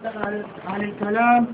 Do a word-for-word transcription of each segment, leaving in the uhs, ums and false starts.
عن الكلام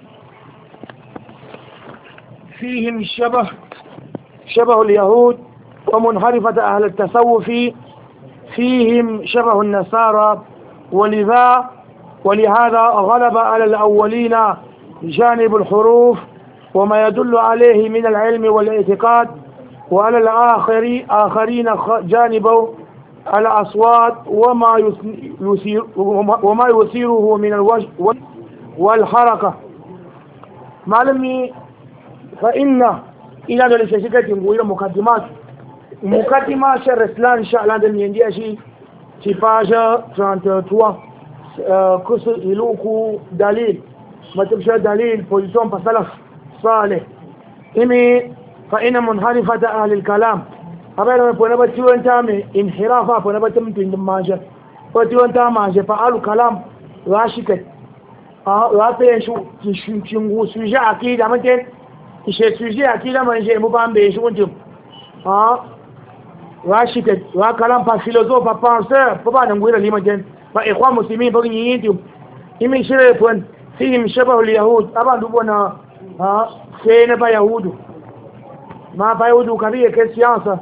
فيهم الشبه شبه اليهود، ومنحرفة أهل التصوف فيهم شبه النصارى، ولذا ولهذا غلب على الأولين جانب الحروف وما يدل عليه من العلم والاعتقاد، وعلى الآخرين آخرين جانب الأصوات وما يثير وما يثيره من الوجه والحركة. معلمي فإن إلى ذلك شيء نقول مقدمات مقدمة شر الإسلام إن شاء الله دم يندي شيء في page trente-trois كس يلوكو دليل ما تبشر دليل position بسلف صالح إمي فإن منحرفة أهل الكلام أبدا ما بنا بتشوفن تامي انحرافا بنا بتمتين دماجة بتشوفن تاماجة فعلوا كلام راشكت آه راتين شو شو شو سوجا أكيد أما تين إيش سوجا أكيد أما إيش مبام بيشو أنتم آه راشكت وكلام با فيلوزوف با بانسر بابا نقول لي ما تين فإخوان مسلمين بقي ينتم إمي شرفون فيهم شبه اليهود أبا دوبنا آه فين با يهود ما با يهود كبير كسياسة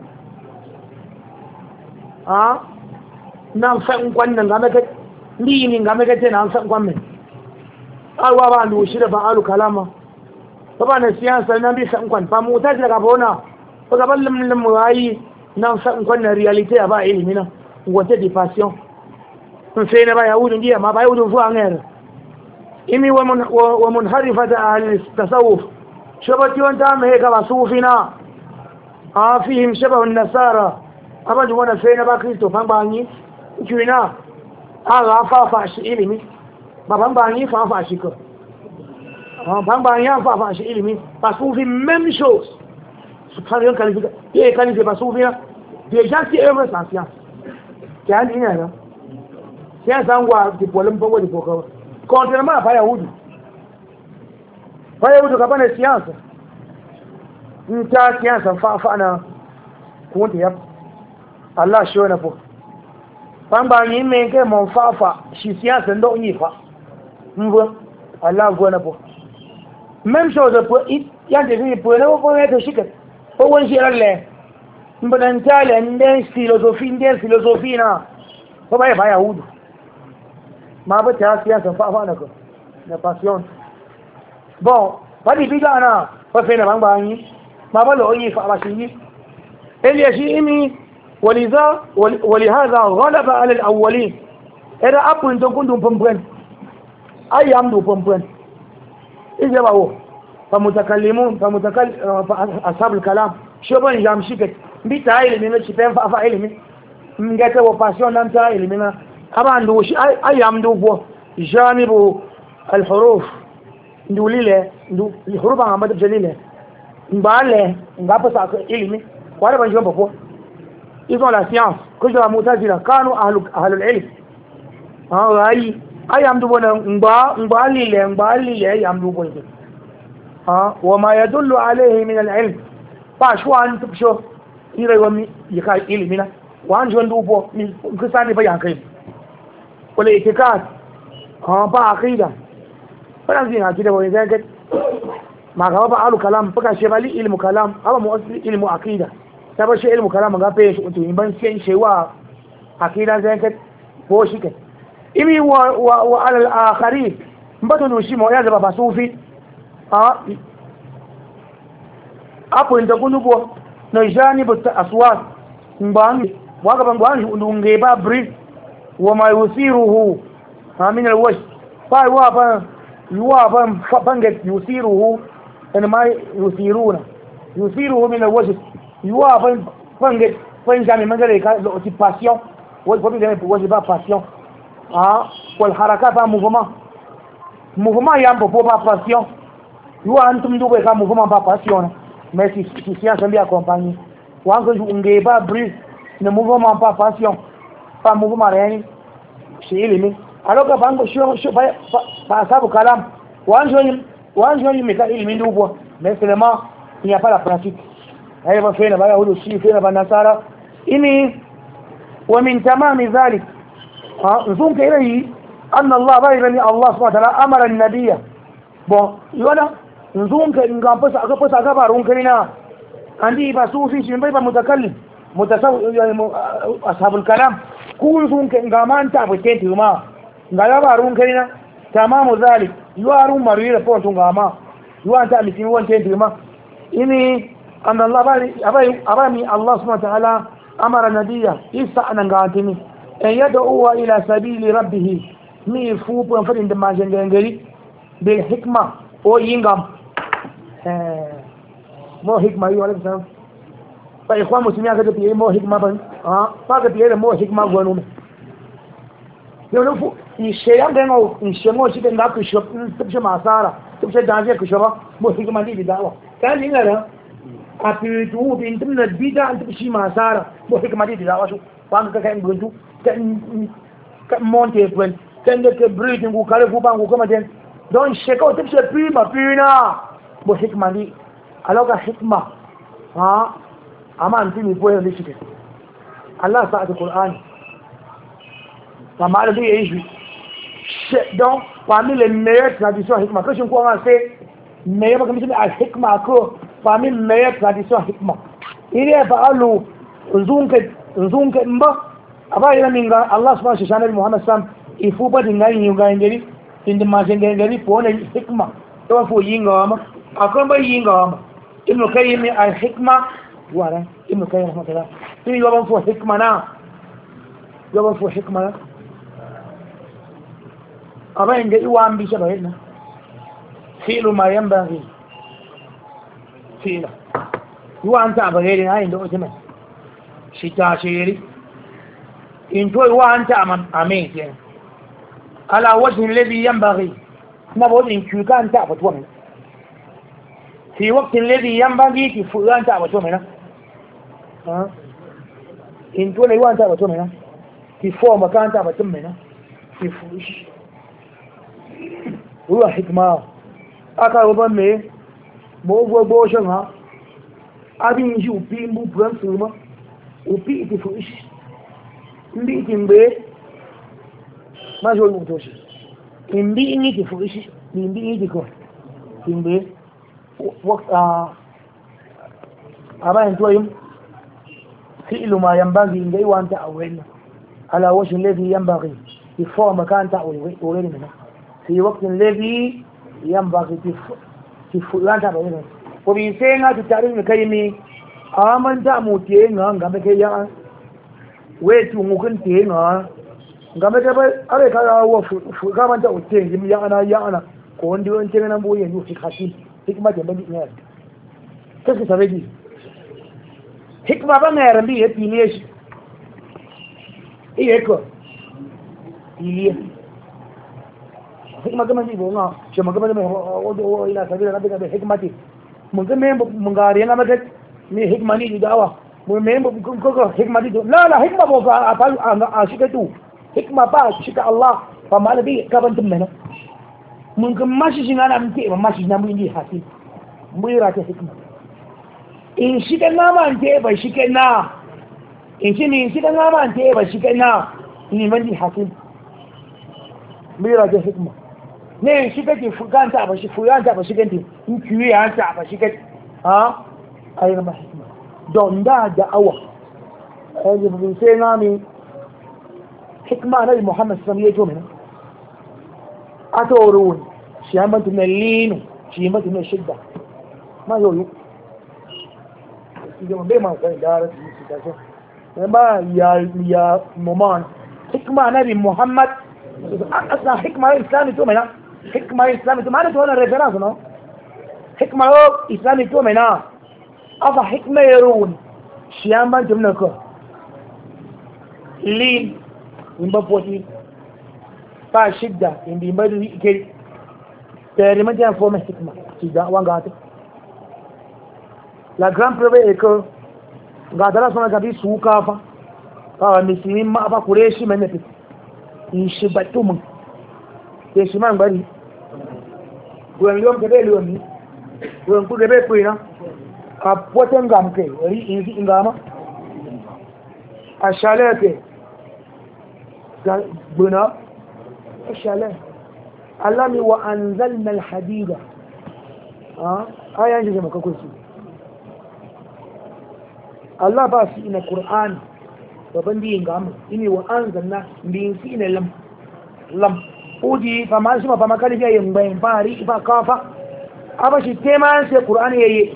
ah nan san kwannan game ka ni ni game ka ce nan san kwannan alwa ba ndu shi da ba alu kalama ba na siyasa nan bi san kwan fa mu ta daga bona ko ga ballim lim rayi nan san kwannan reality ba ilimi na wata di passion sun sai na ba yahudu ndiya ma ba yahudu fu an yar imi wa mun wa munharifata ahli tasawuf shabati wanta me ga ba sufina ah fihim shabahu an-nasara abin wanda sai na ba kristo fanbanyi juna a ga fafa shi ilimi ba fanbanyi fafa shi ka fanbanyi ya fafa shi ilimi ba su fi même chose su kan yin kalifi ya yi kalifi ba su fi na bai ja si ever san siya ke hannu ina na siya san gwa di polin bago di pokawa kontra ma fa yahudu fa yahudu ka bane siyansa in ta siyansa fafa na kuwanta ya Allah shi wani po pamba yi men ke mon fafa shi siyasa ndo yi fa mvo Allah go na po même chose po ya de ni po na po na to shika po won shi ralle mbadan tale nden philosophie nden philosophie na po ba ba yahudu ma ba ta siyasa fafa na ko na passion bon ba di biga na pa fe na banga yi ma ba lo yi fa ba shi ele shi imi ولذا ولهذا غلب على الأولين إذا أبن تكون بمبرن أي يمدو بمبرن إذا هو فمتكلمون فمتكلم أصحاب الكلام شو بني جامشيك بيتايل من الشيطان فأفعل من من جت وباسيون نام تايل من أما عنده شيء أي أي يمدو بو جانب الحروف ندوليله ندو الحروف عم بدأ جليله نباله نبابس علمي وأنا بنجيب بفو ils ont la science que je la mutazila kanu ahlu ahlul ilm ah ai ai amdu bona ngba ngba lile ngba lile amdu bona ah wa ma yadullu alayhi min al-ilm fa shu an tubsho ire wa mi yaka ilmina wa an jondu bo mi kusani ba yankai wala itikad ah ba aqida falan zin aqida wa yagat ma ga ba alu kalam fa ka shebali ilmu kalam aba muassil ilmu aqida taba shi ilmu kalama ga fe shi to ban sai shewa akida zai ka ko shi ke imi wa wa, wa ala al-akharin mbado shi mo ya zaba basufi a apo inda kunugo na janibu aswat mbangi waga bangwangi unge ba bri wa ma yusiruhu min al-wajh fa wa ba yuwa ba banget yusiruhu en ma yusiruna yusiruhu min al-wajh yuwa fan fange fan jami mangare ka lo ti passion wal fobi deme wal ba passion ah wal haraka ba mouvement mouvement yambo po ba passion yuwa antum ndube ka mouvement ba passion mais si si science bien accompagner wango unge ba bris ne mouvement pas passion pas mouvement rien chez ilimi alors que bango sho sho ba ba sabu kalam wanjo wanjo meka ilimi ndubo mais seulement il n'y a pas la pratique هاي ما فينا بقى يقولوا شيء فينا بالنصارى إني ومن تمام ذلك ها نزوم كإلهي anna Allah bai bani Allah subhanahu wa ta'ala amara an-nabiyya bon yona nzun ka nga pasa aka pasa aka barun kanina andi ba su fi shi bai ba mutakallim mutasaw ashabul kalam kun sun ka nga manta ba ke tuma nga ya barun kanina tamamu zalik yuarun marira po tunga ma yuanta misin won ke tuma ini anna Allah bai abai abani Allah subhanahu wa ta'ala amara nabiyya isa ananga antini en yad'u ila sabili rabbih mi fu po fadin da majengengeri bil hikma o yingam mo hikma yi wala san fa ikhwan muslimin aka tafi mo hikma ban ah fa ka tafi mo hikma gwanu ne yau ne fu ni sheyan da ngo ni shemo shi da ngaku shop tafi masara tafi da je ku shoba mo hikma di dawa kan ni ngara a pitu bin tum na bida an tafi shi masara mo hikma di dawa su fa ka kai guntu kan kan monte kwen kan da ke breathing ku kare ku ban ku kuma den don shekau tafi shi prima pina bo hikma ni aloga hikma ha ama antini boye lishike Allah sa ta Qur'ani kama da yi shi don family meilleure tradition hikma kashin ko ma sai me ba kamar al hikma ko family meilleure tradition hikma ile ba alu zunka zunka mba aba ila minga Allah subhanahu wa ta'ala Muhammad sam ifu ba dinga yin ga ngeri inda ma jenge ngeri po ne hikma to fu yinga ma akwai bai yinga ma ibn kayyim al hikma wala ibn kayyim rahmatullah tin yaban fu hikma na yaban fu hikma na aba inda iwan bi shaba yana fi'lu ma yanbaghi fi'la yuwan ta bagere na inda ojema shi ta shiri in to yuwan ta am amin ke ala wajhi alladhi yanbaghi na bodin kukan ta fatwa min في وقت الذي ينبغي في فلان تعبتوا منه ها انتوا لا يوان تعبتوا منه في فوق مكان تعبتوا منه في فوش هو حكمة أكا وبن مي مو بو بوشن ها أبين جو بي مو برام سلمة وبي في فوش بي تنبي ما جول مكتوش تنبي إني في فوش تنبي إني تكون تنبي وقت أبين تويم فعل ما ينبغي إن جيوان تأويل على وجه الذي ينبغي في فوق مكان تأويل وغير منه في وقت الذي ينبغي في فلان تأويل منه وبيسينا تتعرف الكلمة آمن تأموتين غامة كيان ويتو ممكن تين غامة كبير أريك هو غامة تأوتين جم يانا يانا كون ديوان تينا بوين يوفي خاتين hikma ke bandi ne kace sabeji hikma ba ne rambi ya tiniye shi iye ko iliye hikma kuma ji bonga shi magana da o ila sabira rabbika bi hikmati mun ga me mun ga riya maka me hikma ni dawa mun me ko ko hikma di la la hikma bo a a shi tu hikma ba shi ka Allah fa malabi ka bantum mena mun kan mashi shi na mun ke mashi na mun yi hasi mun yi rata hikma in shi kan nama an te ba shi kan na in shi ne shi kan nama an te ba shi kan na ni man yi hasi mun yi rata hikma ne shi kake fuganta ba shi fuganta ba shi ganti in kiyi ya ta ba shi kake ha ayi ma hikma don da da'awa ayi bin sai na mi hikma na Muhammad sallallahu alaihi wasallam أتورون شيمة من اللين شيمة من الشدة ما يقولوا إذا ما بيما كان دارت ما يا يا ممان حكمة نبي محمد أصلا حكمة إسلامي تومنا حكمة إسلامي تومنا أنا تونا ريفرنس نو حكمة إسلامي تومنا أفا حكمة يرون شيمة تمنكو لين ينبغي ba shidda inda yi mai ike tare mace ya fome hikma ci da wanga ta la grand preve eko ga dala sona gabi su kafa ba misinin ma ba kure shi mai nafi in shi batu mun ke shi man bari gwen yom ke be liyo ni gwen ku be ku ina a poten gam ke ri in ji ngama a shalete ga buna الشلال علمي وأنزلنا الحديد ها آية أنجز ما كنت الله باسي إن القرآن وبندي إنغام إني وأنزلنا بينسي إن لم لم أودي فما اسمه فما كان فيها ينبين باري فكافة أبشي تمان سي القرآن يي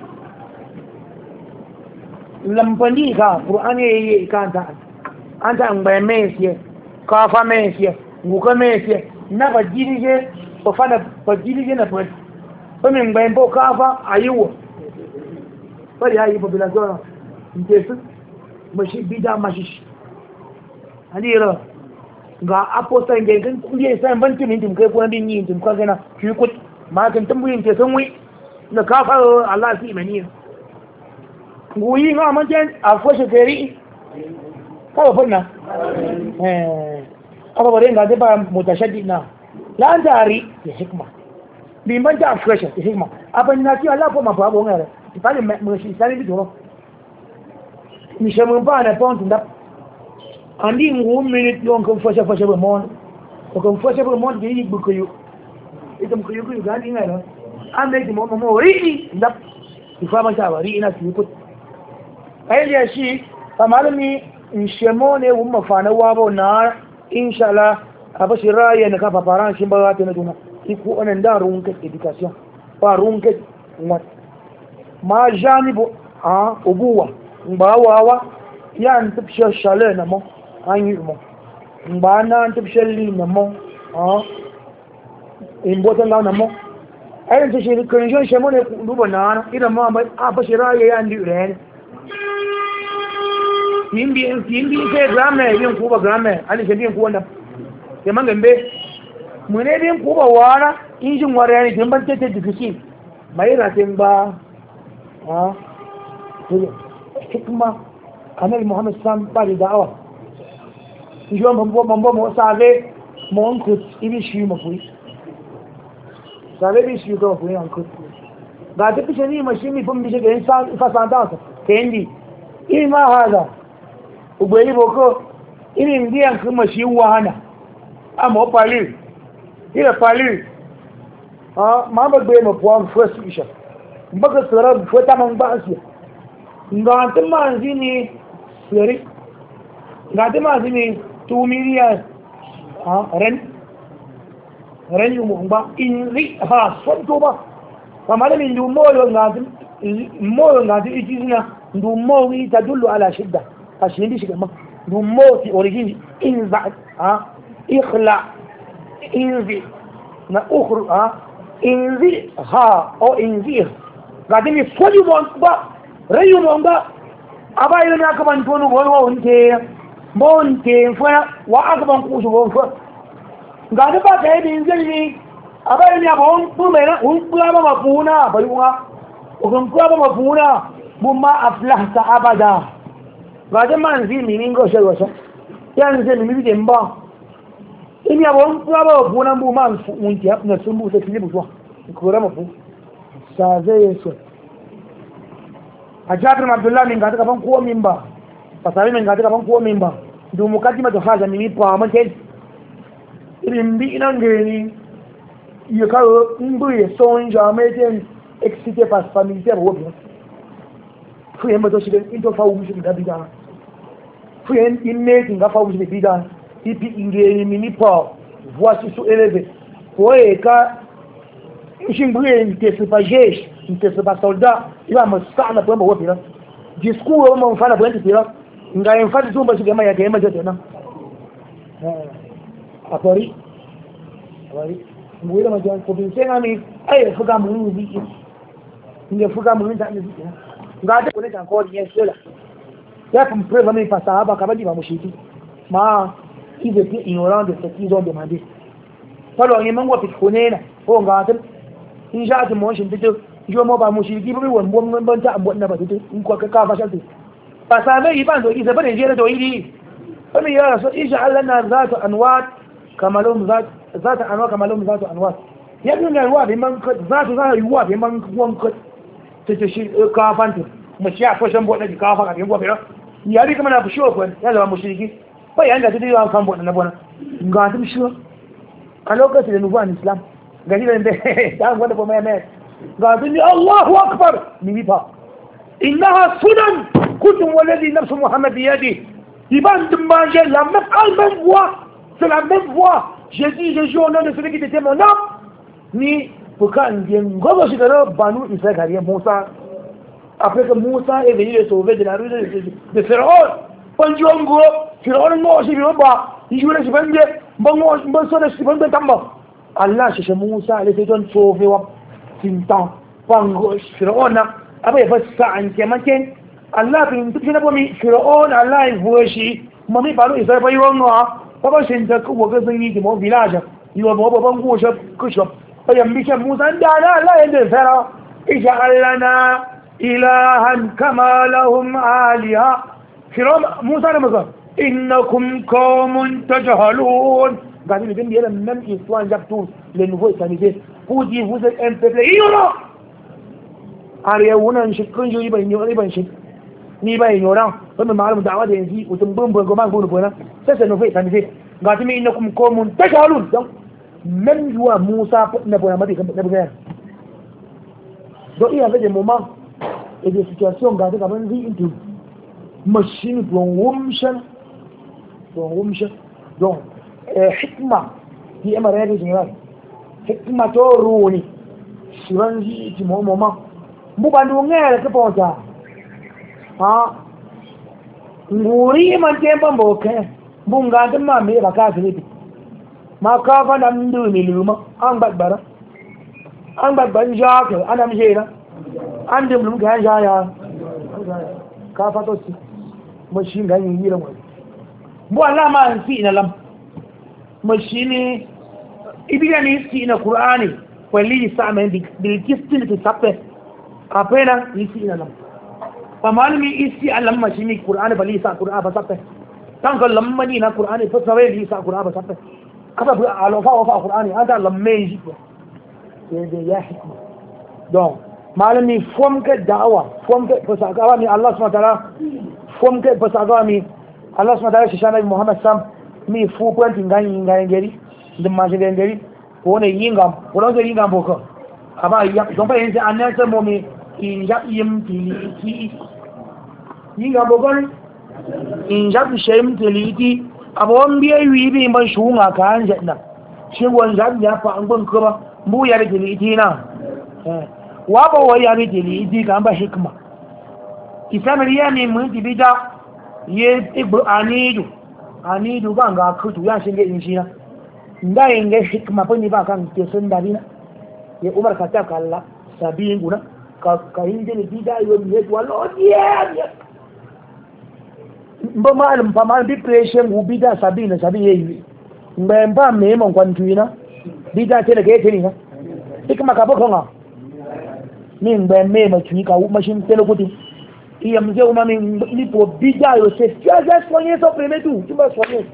لم بندي كا القرآن يي كان تا أنت ينبين ميسي كافة ميسي nguka mese na bajirije bafana bajirije na pwede bame ngbaimbo kafa ayiwa bari ayi population ntesu mashi bida mashish alira ga aposta ngengen kunje sai bantu min tim kai ko ndin yin tim ka gana ki kut ma kan tambuyin te san wi na kafa Allah si mani nguyi ma man ten afoshe gari ka ba fanna eh aba bare ga da ba mutashaddi na la dari ya hikma bi man ta afresha ya hikma aban na ci Allah ko ma fa bo ngare ifani mo shi sani bi doro ni shamun ba na pont nda andi ngu minute yon ko fasha fasha ba mon ko fasha ba mon ge yi bu ko yu ita mu ko yu ko ga ni ngara an ne mo mo ri nda ifama ta bari ina ci ko ai ya shi kamalami in shemone wumma fa na wabo na inshallah abashi raya na kafa faran shi ba ta na duna iku anan da runka education ba runka wat ma janibu a ubuwa ba wawa ya an tafshe shale na mo an yi mo ba na an tafshe li na mo a in botan na mo ai ta shi kan jo shi mo ne duba na idan ma a bashi raya ya ndi ren yimbi yimbi ke gramme yin kuba gramme ali ke yin kuwa ke mangambe mune bin kuba wara injin wara ne kin ban tete dikisi mai ratin ba ha hikma annabi muhammad sallallahu alaihi wasallam da'awa jo mambo mambo mo save mon kut ibi shi mo kui save bi shi ko kui an kut ga ta kishe ni mashini fun bi shi ga insan fa sanda kendi ima hada ugbeli boko ini ndiya kuma shi wahana ama pali ile pali ah mama gbe mo point first isha mbaka sara fota man ba asiya ngante manzini seri ngante manzini two million ah ren ren yu mo ba inri ha sonto ba kamala min du moyo ngante moyo ngante itizina ndu moyo tadullu ala shidda عشان دي شيء ما نموتي أوريجيني إنزع ها إخلع إنزع نا أخر ها إنزع ها أو إنزع قاعدين يفولي مونبا ريو مونبا أبا يلنا كمان تونو بولو أنتي مونتي فيا وأكبر كوش بون فيا قاعدين بقى كهذا إنزعني أبا يلنا بون بومنا بون بلا ما بونا بيونا وكم بلا ما بونا بوما أفلحت أبدا ba da man zi mi ningo she wasa yan ze mi bi demba ini abon kwa ba bu nan bu man mun ti apna sun bu se ti bu so ko rama bu sa ze yeso a jabir abdullah min ga ta ban ko min ba fasari min ga ta ban ko min ba du mukaddima to haja mi pa man te irin bi nan gani ya ka ndu ye so nja meten excité pas familiar wo bi fu yemma to shi into fa wu shi da bi da fu yen imeti nga fa wu shi bi da ipi ingeni mini pa voici su élevé foi ka shingwe nke se pa jesh nke se pa soldat iba masana kwa mbo wapi na discours wa mfana bwenti pira nga enfati tumba shi kama yake ema jote na apori apori mwira majan ko binsenga mi ay fuka mu ni nge fuka mu ni ta ni nga da kone kan ko ni sela ya kum preva mi pasaba kabadi ba mushiki ma ils étaient ignorants de ce qu'ils ont demandé. Alors, il y a un peu de connaître, on regarde, il y a un peu de temps, il y a un peu de temps, il y a un peu de temps, il y a un peu de temps, il y a un peu de temps, parce que il y a un peu de temps, il y a un peu de temps, il y a un peu de temps, il y a un peu de temps, ذات أنواع كما لهم ذات أنواع يبني الأنواع بمن ذات ذات الأنواع بمن قوم قد تتشي كافانت مشيع فشان بونا دي كافان كم بونا ياري كمان أبشوا كون يلا مشيكي ba yanda ta dai kan bodin na bona ga ta mishiwa a lokacin da nufuwan islam gani da ta gwada kuma mai ga sun yi Allahu akbar ni fa innaha sunan kuntum walladhi nafsu muhammad yadi iban demande la même à même voix c'est la même voix j'ai dit je joue au nom de celui qui était mon nom ni pour quand ngogo shi da banu israël Musa après que Musa est venu le sauver de la rue de, de Pharaon panjongo Pharaon mo shi ba yule shi bande bango banso da shi bande tamba Allah shi shi Musa le sai don sauver wa tintan pango Pharaon abai fa sa'an kemanken Allah bin duk na bomi Pharaon Allah ya vuwa shi mami banu Israel bai wannan ba ba shi da ku ga zan yi mo village yi wa mo ban go shi kusho bayan bishan Musa da Allah ya da fara isha allana ilahan kama lahum aliha Pharaon Musa da masa innakum qaumun tajhalun gadi ne bin da même histoire j'actou le nouveau islamisé pour dire vous êtes un peuple ignorant ariya wunan shi kun yi ban yi ban shi ni ba ignorant wannan malamu da'awa da yanzu mutum bin bin goma bin bin sai sai nouveau islamisé gadi ne innakum qaumun tajhalun donc même joua Musa na boya mati kan da buga donc il y avait des moments et des situations gadi kaman zi into machine don wumshan don wumshan donc hikma di amara ya jinwa hikma to runi shiran zi ti mo moment mu bandu ngere ke ponta ha nguri man temban boke bunga de ma me baka filipi ma ka fa nan ndu ni luma an bagbara an bagban jake anam jera an dum lum ga ya ka fa to ci mashin ga yin yira mu mu Allah ma an fi ina lam mashini ibiga ni si ina Qur'ani kwali sa men bil kistin ti sappe apena isi ina lam pamal mi isi alam mashini Qur'ani bali sa Qur'an ba sappe tan ko lamma ni na Qur'ani fa sawe li sa Qur'an ba sappe aka bu alofa wa Qur'ani ada lamme ji de de ya hikma donc malami fom ke da'wa fom ke fa sagawa mi Allah subhanahu wa ta'ala fom ke fa sagawa mi Allah subhanahu wa ta'ala shi shana Muhammad sam mi fu kwanti ngani ngani ngeri ndima je ngeri wona yingam wona je yingam boko aba ya don pa yense anese mo mi inja yim ti ti yingam boko ni inja bi shem ti ti aba mbiye wi bi man shunga ka anje na shi won ja ya fa an gon ko ba mu ya ri ti na eh wa ba wa ya ri ti ka ba hikma isamiriya ni mu ti bida ye ibru anidu anidu ga ga kutu ya shinge injina nda yenge hikma poni ba kan ke sun dalina ye umar ka ta kala sabiin guna ka ka inje ni bida yo ni to lo dia mbo malum pa mal bi pressure u bida sabina sabi ye mbe mba me mon kwantuina bida tele ke tele na hikma ka bokonga ni mbe me ma tuni ka u mashin tele kuti iya mzee umami nipo bida yo se fiaza soigner son premier tout tu vas soigner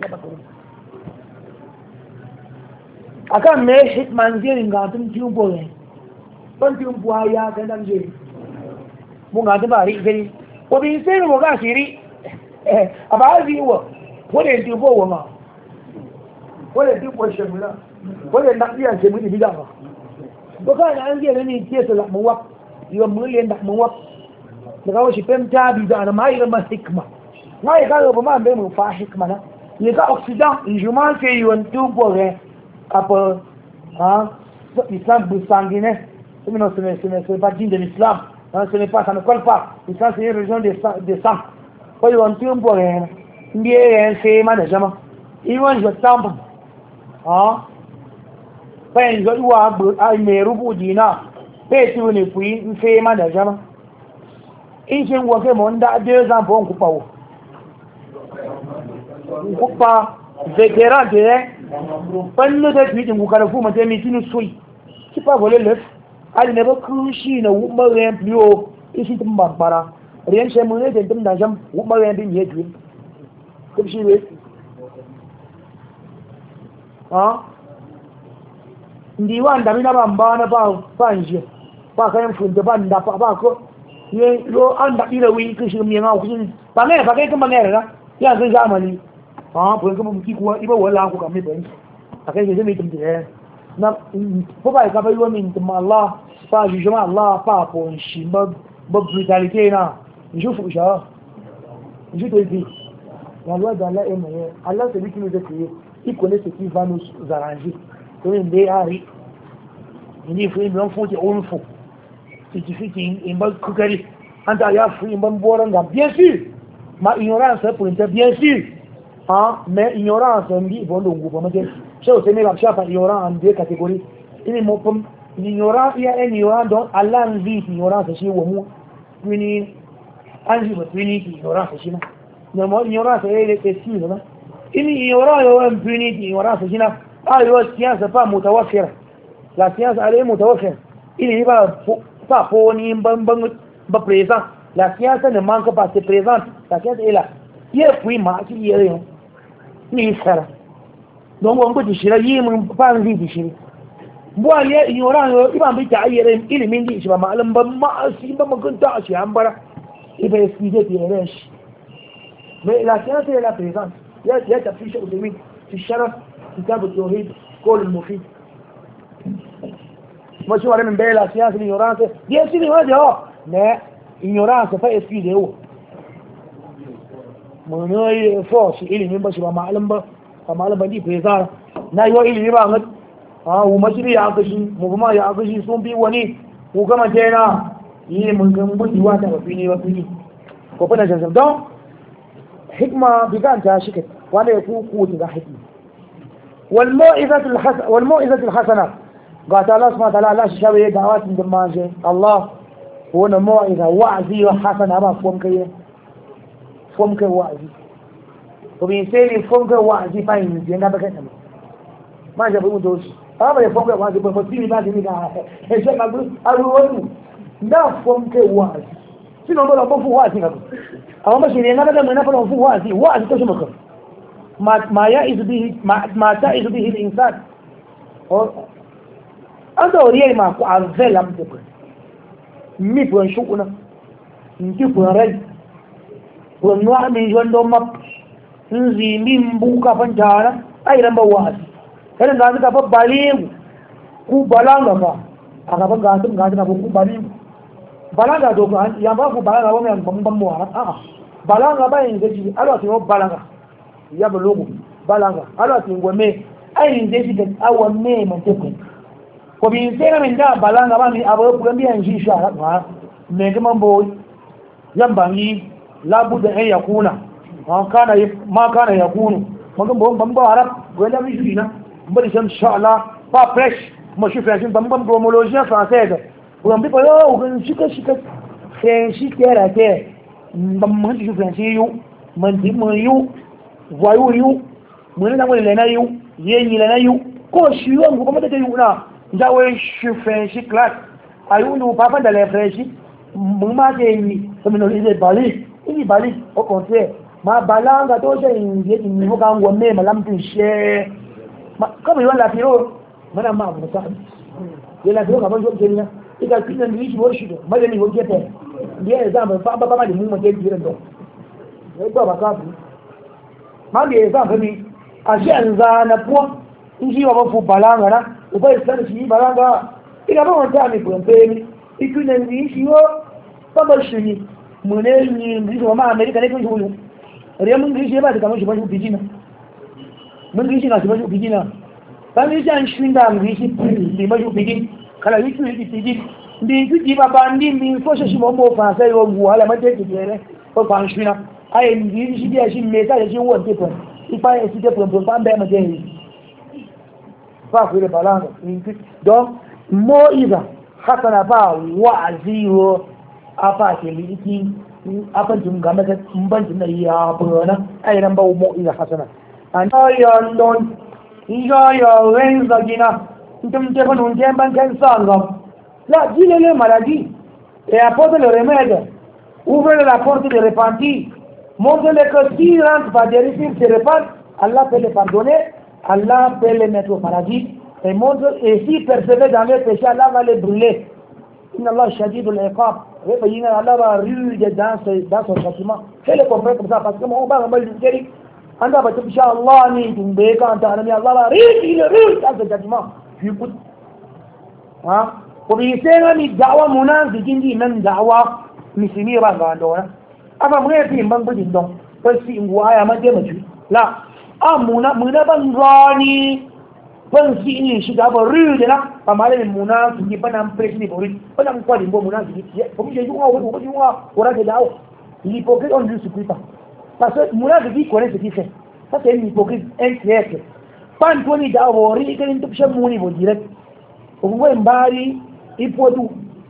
aka me hitman zeri ngatun tiumpo ye ban tiumpo aya kana nje munga de bari gari ko bi sai mo ga shiri eh abazi wo wole tiumpo wo ma wole tiumpo shemula wole na iya shemuli biga ba ko kana an je ne ke so la mo wa yo mo le ndak mo wa daga wasu femta bi da na mai ma hikma mai ga ba ma be mu fa hikma na ye ga occident juman ke yon tout pour après hein l'islam bu sanguine ce non ce n'est ce n'est pas digne de l'islam hein, ce n'est pas ça ne colle pas l'islam c'est une religion de sang de sang ko yon tout pour ndiye c'est ma jama iwan je tambo hein pen zo wa bu ai me rubu dina pe tu ne puis c'est ma jama in shi wafe ma wanda ɗaya zan fa wanku ɓawo kupa veteran da ya ɓannu da fiye ɗin kukara fu mata mai tinu soyi kipa vole lef ali ne ba kushi na wumar yan biyo isi tun bambara riyan shi mun yadda tun da jam wumar yan bin yadda kuma shi ne ha ndi wa ndami na bamba na ba ba nje ba kayan funde ba nda ba ko ye lo an da ira wi kishi mi nga ku ba ne ba kai kuma ne ra ya zai zamani ah ko kuma muki kuwa iba wala ku kamar ban akai je mi tum de na po ba ka ba yo min tum Allah pa jugement Allah pa pour shi ba ba brutalité na je fou ça je te dis la loi d'Allah est meilleure. Allah c'est lui qui nous a créés, il connaît ce qui va nous arranger. Donc il dit Harry il dit faut bien faut dire on faut si tu fais une bonne cookerie anta ya faut une bonne boranga bien sûr ma ignorance pour inter bien sûr ah mais ignorance on dit bon donc vous pouvez dire je sais mais la chapa ignorant en deux catégories il est mon ignorant il y a un ignorant donc Allah dit ignorance c'est chez vous puis anji ba puis ignorance c'est là non moi ignorance elle est ici là il ignorant yo impunité ignorance c'est là ah yo science pas mutawaffir la science elle est mutawaffir il est pas pas pour ni ban ban ba présent la science ne manque pas c'est présente la science est là il est puis ma qui y est ni sara donc on peut dire yi mun pas envie de dire moi il est ignorant yo iban bi ta ayyere ilimin di shi ba malam ban ma shi ba magunta shi an bara il va expliquer puis riche mais la science est là présente il y a il y a تفسير الدين في الشرف كتاب التوحيد قول المفيد moi je vois même belle la science l'ignorance bien sûr il va dire mais ignorance pas expliquer où mon noi force ilimin ba shi ba malam ba ba malam ba di présent na yo ilimi ba ngat ah mu masiri ya kashi mu kuma ya kashi sun bi wani ko kama kenan yi mun kan budi wata ba fini ba fini ko fa da janzam don hikma bigan ta shi wanda ya kuku ta hikma wal mau'izatu al hasana wal mau'izatu al hasana ga ta Allah subhanahu wa ta'ala Allah shi shawe ga watin da manje Allah wannan mau'iza wa'zi wa hasana ba fon kai fon kai wa'zi to bin sai fon kai wa'zi fa yin ga ba kai ma ja bu do shi ba ya fon kai wa'zi ba fini ba ni ga e je ma bu aru wani da fon kai wa'zi sino ba ba fu wa'zi ga amma ba shi ne na ga mun na fa fu wa'zi wa'zi to shi maka ما ما يعز به ما ما تعز به الإنسان هذا وريه ما كو عزل لم تكن ميت ونشوقنا نجيب ونري ونوع من جوندو مب نزي من بوكا فنجانا أي رمبا واس هذا نازل كفا باليم كو بالانغا كا أكفا غاتم غاتم كو باليم بالانغا دوكا يامبا كو بالانغا ومن بام بام وانا آه بالانغا باين جدي ألو تيمو بالانغا ya balogo balanga ala tingome ai ndeji da awan me mantekun ko bi sai min da balanga ba mi abo ko bi an shi sha ha me kaman boy yambangi labu da ay yakuna ha kana ma kana yakunu magan bo ban ba arab wala mi shi na bari san insha Allah pas fresh mo shi fresh ban ban homologie française ko ambi ko yo ko shika shika sai shi kera ke ban mun shi fresh yu man di mo yu voyou yu mun na wani lena yu yenyi lena yu ko shi yo ko kuma da yu na da wai shi fresh class ayu nu papa da le fresh mun ma ke yi ko min ile bali ini bali au contraire ma balanga to je yi ni mo kan wo me malam tin she ma ko bi wala tiro mana ma bu ta yana tiro ka ban jo kenan ika kinan ni shi wo shi do ma ni wo ke te ndiye za mu fa ba ba ni mun ma ke jiran do ba ba ka ma da ya zafi mi a shi an zana puwa in shi wa fu balanga na ubai san shi balanga ina ba wanta mi puwa pe iku na ni shi yo baba shi ni mun ne ni ni ma America ne kun shi re mun shi ba da kamar shi ba shi bijina mun shi na shi ba shi bijina ban shi an shi da mun shi ni ba shi bijin kala yi shi bijin ndi ji ba ba ndi mi fo shi mo mo fa sai ro gu ala ma te ki re ko fa shi na ai ndi shi dia shi me ta shi won te pon ipa e si te pon pon ba ma je fa ku le balanga donc mo iza hasana ba wa'azi wo apa ke liki apa jum ga maka ban jin ya bana ai ran ba mo iza hasana an ayon don yo yo ren zagina tum te pon un te ban kan sangam la dile le maladie et apporte le remède ouvre la porte de repentir. Montre-le que s'il rentre par des rives, se répand, Allah peut le pardonner, Allah peut le mettre au paradis, et montre, et s'il persévère dans les péchés, Allah va les brûler. Inna Allah shadidul iqab. Allah va rude dans, dans son châtiment. Fais le comprendre comme ça, parce que mon bas, on va lui dire, anda ba insha Allah ni tumbe ka ta ni Allah la ri ri ri ta ta jama fi kut ha ko bi sai ni da'wa munafiqin di nan da'wa misini ba ga ndona aba mu yafi ban gudin don ba si ngwa ya ma je mu la a muna muna ban rani ban si ni shi da ba ri da na ba malamin munafiki bana president bori bana mu kwadi bo munafiki ko mu je yuwa ko ko yuwa ko ra da dawo l'hypocrite on ne se coupe pas parce que munafiki connaît ce qu'il fait ça c'est une hypocrite intellectuelle pas une toni da wori que ni tupsha muni bo direct ko ngwe mbari ipotu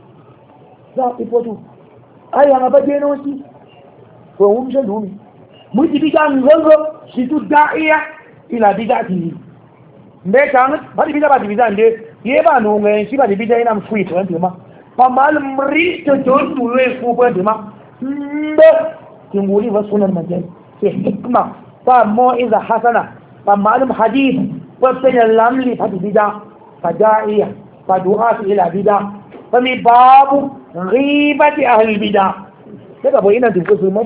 za ipotu aya ngabaje no si ko umsha dumi muti biga ngongo situ da'iya ila bidati mbe kan bari biga badi biga nde ye ba no ngai si badi biga ina mfui to ndima pamal mri to to tuwe fu ba ndima mbe kimuri wa sunan majal ke hikma fa mo'iza hasana fa malum hadith wa bin lamli badi biga fada'iya fa du'at ila bida fa mi babu ghibati ahli bida daga boy ina duko su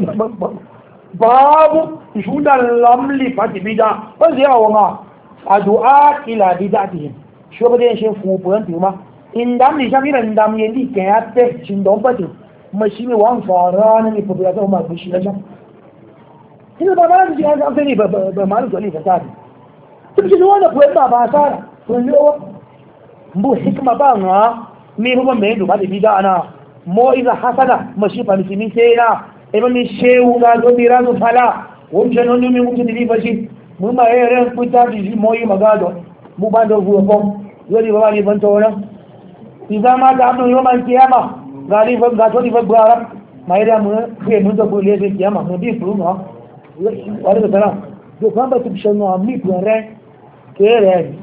babu shudan lamli fati bida wanda yawa ma addu'a ila bidatihim sho ba dai shin fu buran tuma indam ni shamira indam yendi ke atte chin don pati mashimi wan farana ni fu biata ma bushi la jam kina ba ba ji an amfani ba ba malu to ni fa tadi tibji wanda ku ba ba sara to yo mbu hikma ba nga mi hu ba me do ba bida ana mo iza hasada mashi fa ni sai na eba mi shehu ga do mirano fala won jeno ni mi mutu di fashi mu ma ere puta di moyi magado mu bando vuo ko yori baba ni banto wala iza ma ga no yo man kiyama gali fa ga to di fa bara mai da mu ke mu to bole de kiyama mu di fu no wala da tara do kan ba tu shano mi pere kere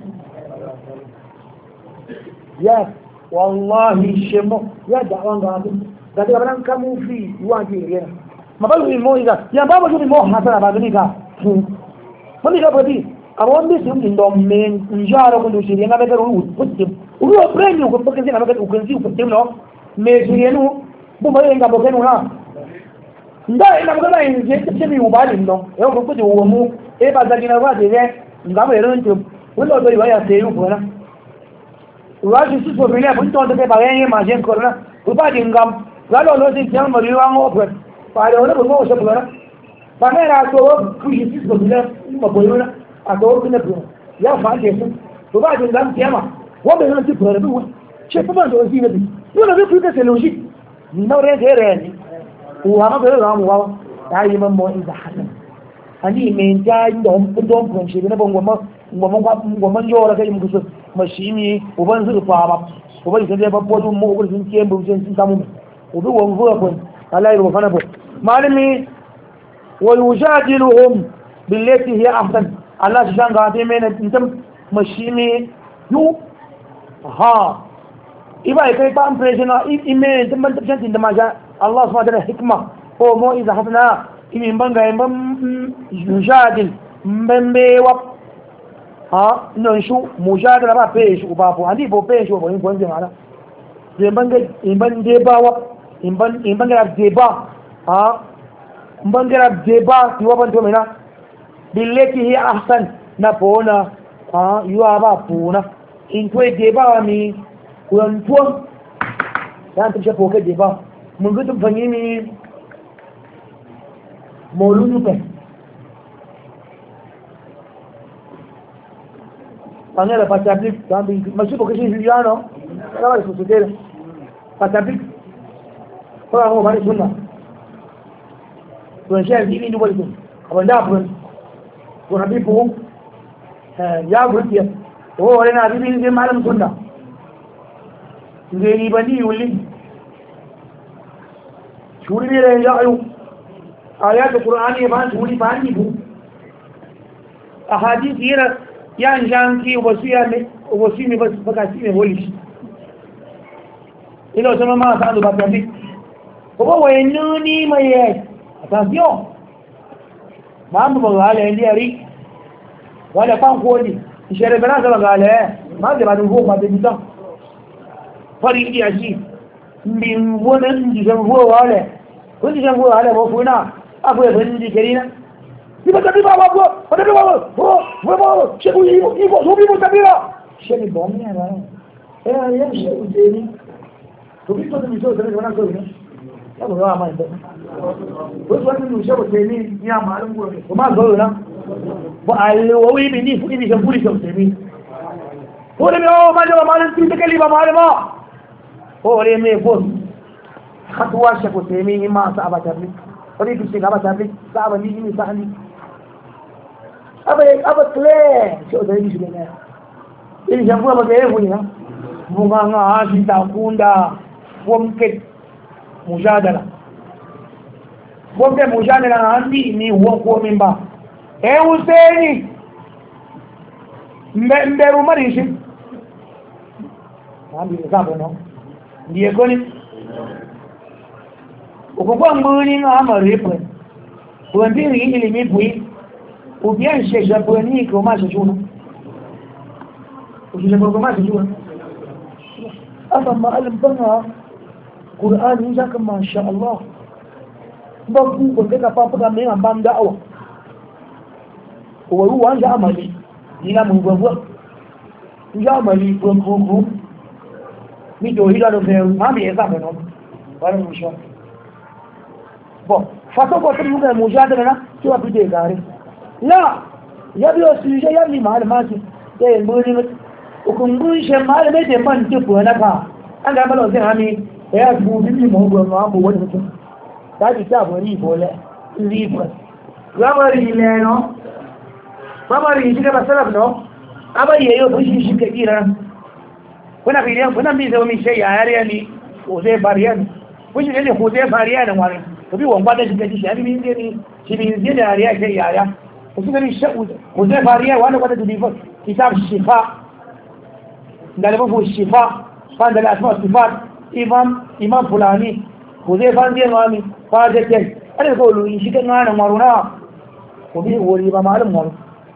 ya wallahi shemo ya da wanga gati kabran kamu fi waje yana mabalu ni moiza ya baba ni mo hasana ba ni ka mami ka pati awon bi sim ndo men njaro ko do shiri ngabe garu u putim u ro premium ko porque sina ngabe u kenzi u putim no me shirienu bu ma yenga bo kenu na nda ina mo ga yin je te mi u ba ni no e ko ko de wo mu e ba za gina ba de ne ngaba ero ntum wo lo do yo ya te yu ko na wa ji su so mi le bu to de ba yen ma jen ko na u ba di ngam galo lo si tiang mari wang open pare ona bo mo so plana panera to ku yi si ko bila mo boyona a to ku na bu ya fa de su to ba de ngam tiama wo be na ti plana bu che pa do si na bi yo na ku ka se logique ni no re de re ni u ha ma be ra mo wa ta yi mo iza hasan ani men ja ndom ndom ko shi na bo ngoma ngoma ngoma yo ra ka yi mu so mashini uban zu fa ba uban sai ba podu mo ko sin kembu sin tamu وبو وفوقهم على يروفنا بو معلمي ويجادلهم بالتي هي احسن الله سبحانه وتعالى من انتم مشيمي يو ها يبقى كيف تام بريجنا ايمين انتم من تبشن عندما جاء الله سبحانه وتعالى حكمه هو مو اذا حسنا يمين بنغا يمم يجادل مبمبي وب ها نشو مجادله با بيش وبابو عندي بو بيش وبو يكون جماعه يمبنغ يمبن ديبا imban imbangara deba ha imbangara deba tiwa bantu mena billati hi ahsan na pona ha yuwa ba pona intwe deba mi kuantuan dan tu chapo ke deba mun gutu fanyi mi molunu pe panela pasapli tambi masipo ke shi yano sawa su sudere pasapli ko ko bari sunna to shi yi ni wani abin da abin ko habibu ya gurtiya ko wani na bibi ne malam sunna ngeni bani yuli shuri ne ya ayu ayat qur'ani ba shuri bani bu ahadith yana yan janki wasiya ne wasiya ne bas baka shi ne wali ilo sama ma sa do ba tabi ko wai nuni mai attention mambo bagale ndi ari wala pan kodi ishere bana sa bagale ma de ba du ma de bitan fari ndi aji min wona ndi jan wo wale ko ndi jan wo wale mo funa abu e ndi kerina ba tabi ba ba ba tabi ba oh ba ba she ku yi yi ko so bi mo tabi ba she ni bom ni ara eh ya she u je ni to bi to ni so de na so ni ya bo wa ma ndo ko so ni she ko te ni ya ma lu ko ko ma zo na ba al wo wi bi ni fu ni je puri so te ni ore me o ma jo ma ni te ke li ba ma le ma ore me bo khatwa she ko te ni ma sa ba tabi ore bi she ga ba tabi sa ba ni ni sa ni aba aba clear sio zaidi shule nayo ili jambo aba kerefu ni na munganga hadi takunda womke mujadala womke mujadala hadi ni huo mimba e useni mbe mbe rumarishi hadi sababu no ndiye koni ukokwa mbuni ngama ripo kuambiri ili mipwi ubianshe japoni kwa macho chuna ukilemba kwa macho chuna asa maalim bana Qur'an inja kama masha Allah babu ko daga papa da me ambam da'awa ko ruwa anja amali ila mun gwa anja amali ko ko mi do ila do fe mami esa bano wala musho bon fato ko tu mu mujadala na ti wa bide gare la ya biyo suje ya ni mal maki eh mbuni ukungushe mal mete man tipu naka anga balo se hami ya bu bibi mo go no ambo woni to ta di ta bo ri bole libre ramari le no ramari shi ka salaf no aba yeyo bu shi shi ka kira kuna biyan kuna mi zo mi she ya yare ni o ze bariyan bu shi ne ko ze bariyan wani to bi won gwada shi ka shi abi mi ni shi bi ze da yare ke yaya وفي الشيء وزيفة ريال وأنا قد أدري كتاب الشفاء نعرفه في الشفاء قال الأسماء الصفات إمام إمام فلاني وزيفة ريال وامي فاجة كيف أنا أقول إن شكرا معنا مرونا وبيه ولي ما معلم مرو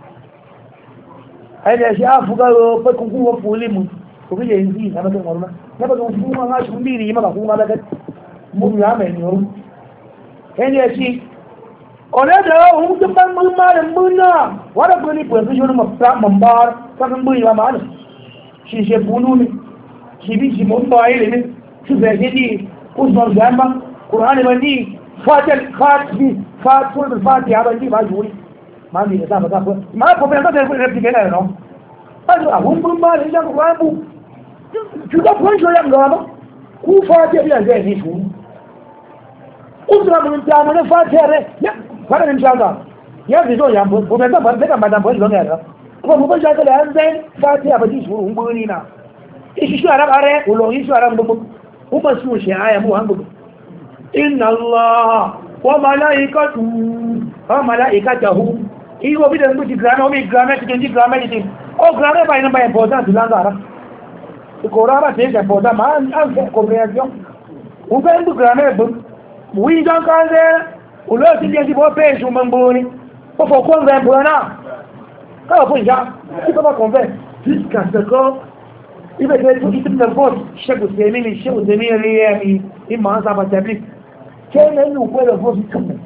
هذا أشياء فقالوا بكم قوة فوليمون وبيه ينزين أنا كده مرونا نبغى نفهم ما ناش مديري ما بقول ما لقيت مو يعمل يورو هذا أشياء ọ̀lẹ́dẹ̀ ohun tó bá ń mú máa rẹ̀ mú náà wọ́n rẹ̀ pé ní pẹ̀lú ṣe onímọ̀ mọ̀mbára sáfẹ́ mú ìwà máa rẹ̀ ṣe ṣe búnú ní ṣìbí ṣì mọ́ ń bọ̀ ayé rẹ̀ ní ṣùgbẹ̀ ṣe ní kúsùn gbẹ̀mbá kùránì mọ̀ ní fàtí fàtí àbẹ̀ ní ìbá jùúrí máa ń bí ìrẹsà àbẹ̀ká fún máa kọ̀ fẹ́ ẹ̀kọ́ rẹ̀ ti gẹ́lẹ̀ rẹ̀ náà àwọn mú máa rẹ̀ ṣàkùkù rẹ̀ bú ṣùgbọ́n fún ìṣòro yẹn gọ́ọ̀mọ́ kú fàtí ẹ̀bí ẹ̀jẹ̀ ní ṣùgbọ́n kúsùn àmì ti àmì ní fàtí ẹ̀rẹ̀ fara min shaga ya fi zo ya bu me ba da ba da ba zo ne ra ko mu ba shaga da an zai fatiha ba ji shuru ngoni na ishi shu arab are ulo ishi arab bu ku ba su shi aya mu an bu inna allah wa malaikatu wa malaikatahu iwo bi da mu ti grama mi grama ti ti grama ti o grama ba ina ba important langa ra ko ra ba te ga important ma an comprehension u ba ndu grama bu wi dan kan olóòtí ní ẹjíbọ́ pé èṣù mọ́ ní ó fọ́ kó ń rẹ̀ bọ̀ náà káwọ̀ fún ìyá tí kọ́ bá kàn fẹ́ kàṣẹ̀kọ́ ibẹ̀tẹ̀ tó ìtì tẹ̀fọ́t ṣẹ́kù tẹ̀mí ní ṣẹ́kù tẹ̀mí rí ẹ̀mí ìmọ̀ ń sábà tẹ̀bí kẹ́lẹ̀ ní òkú ẹ̀rọ fún ìkàmù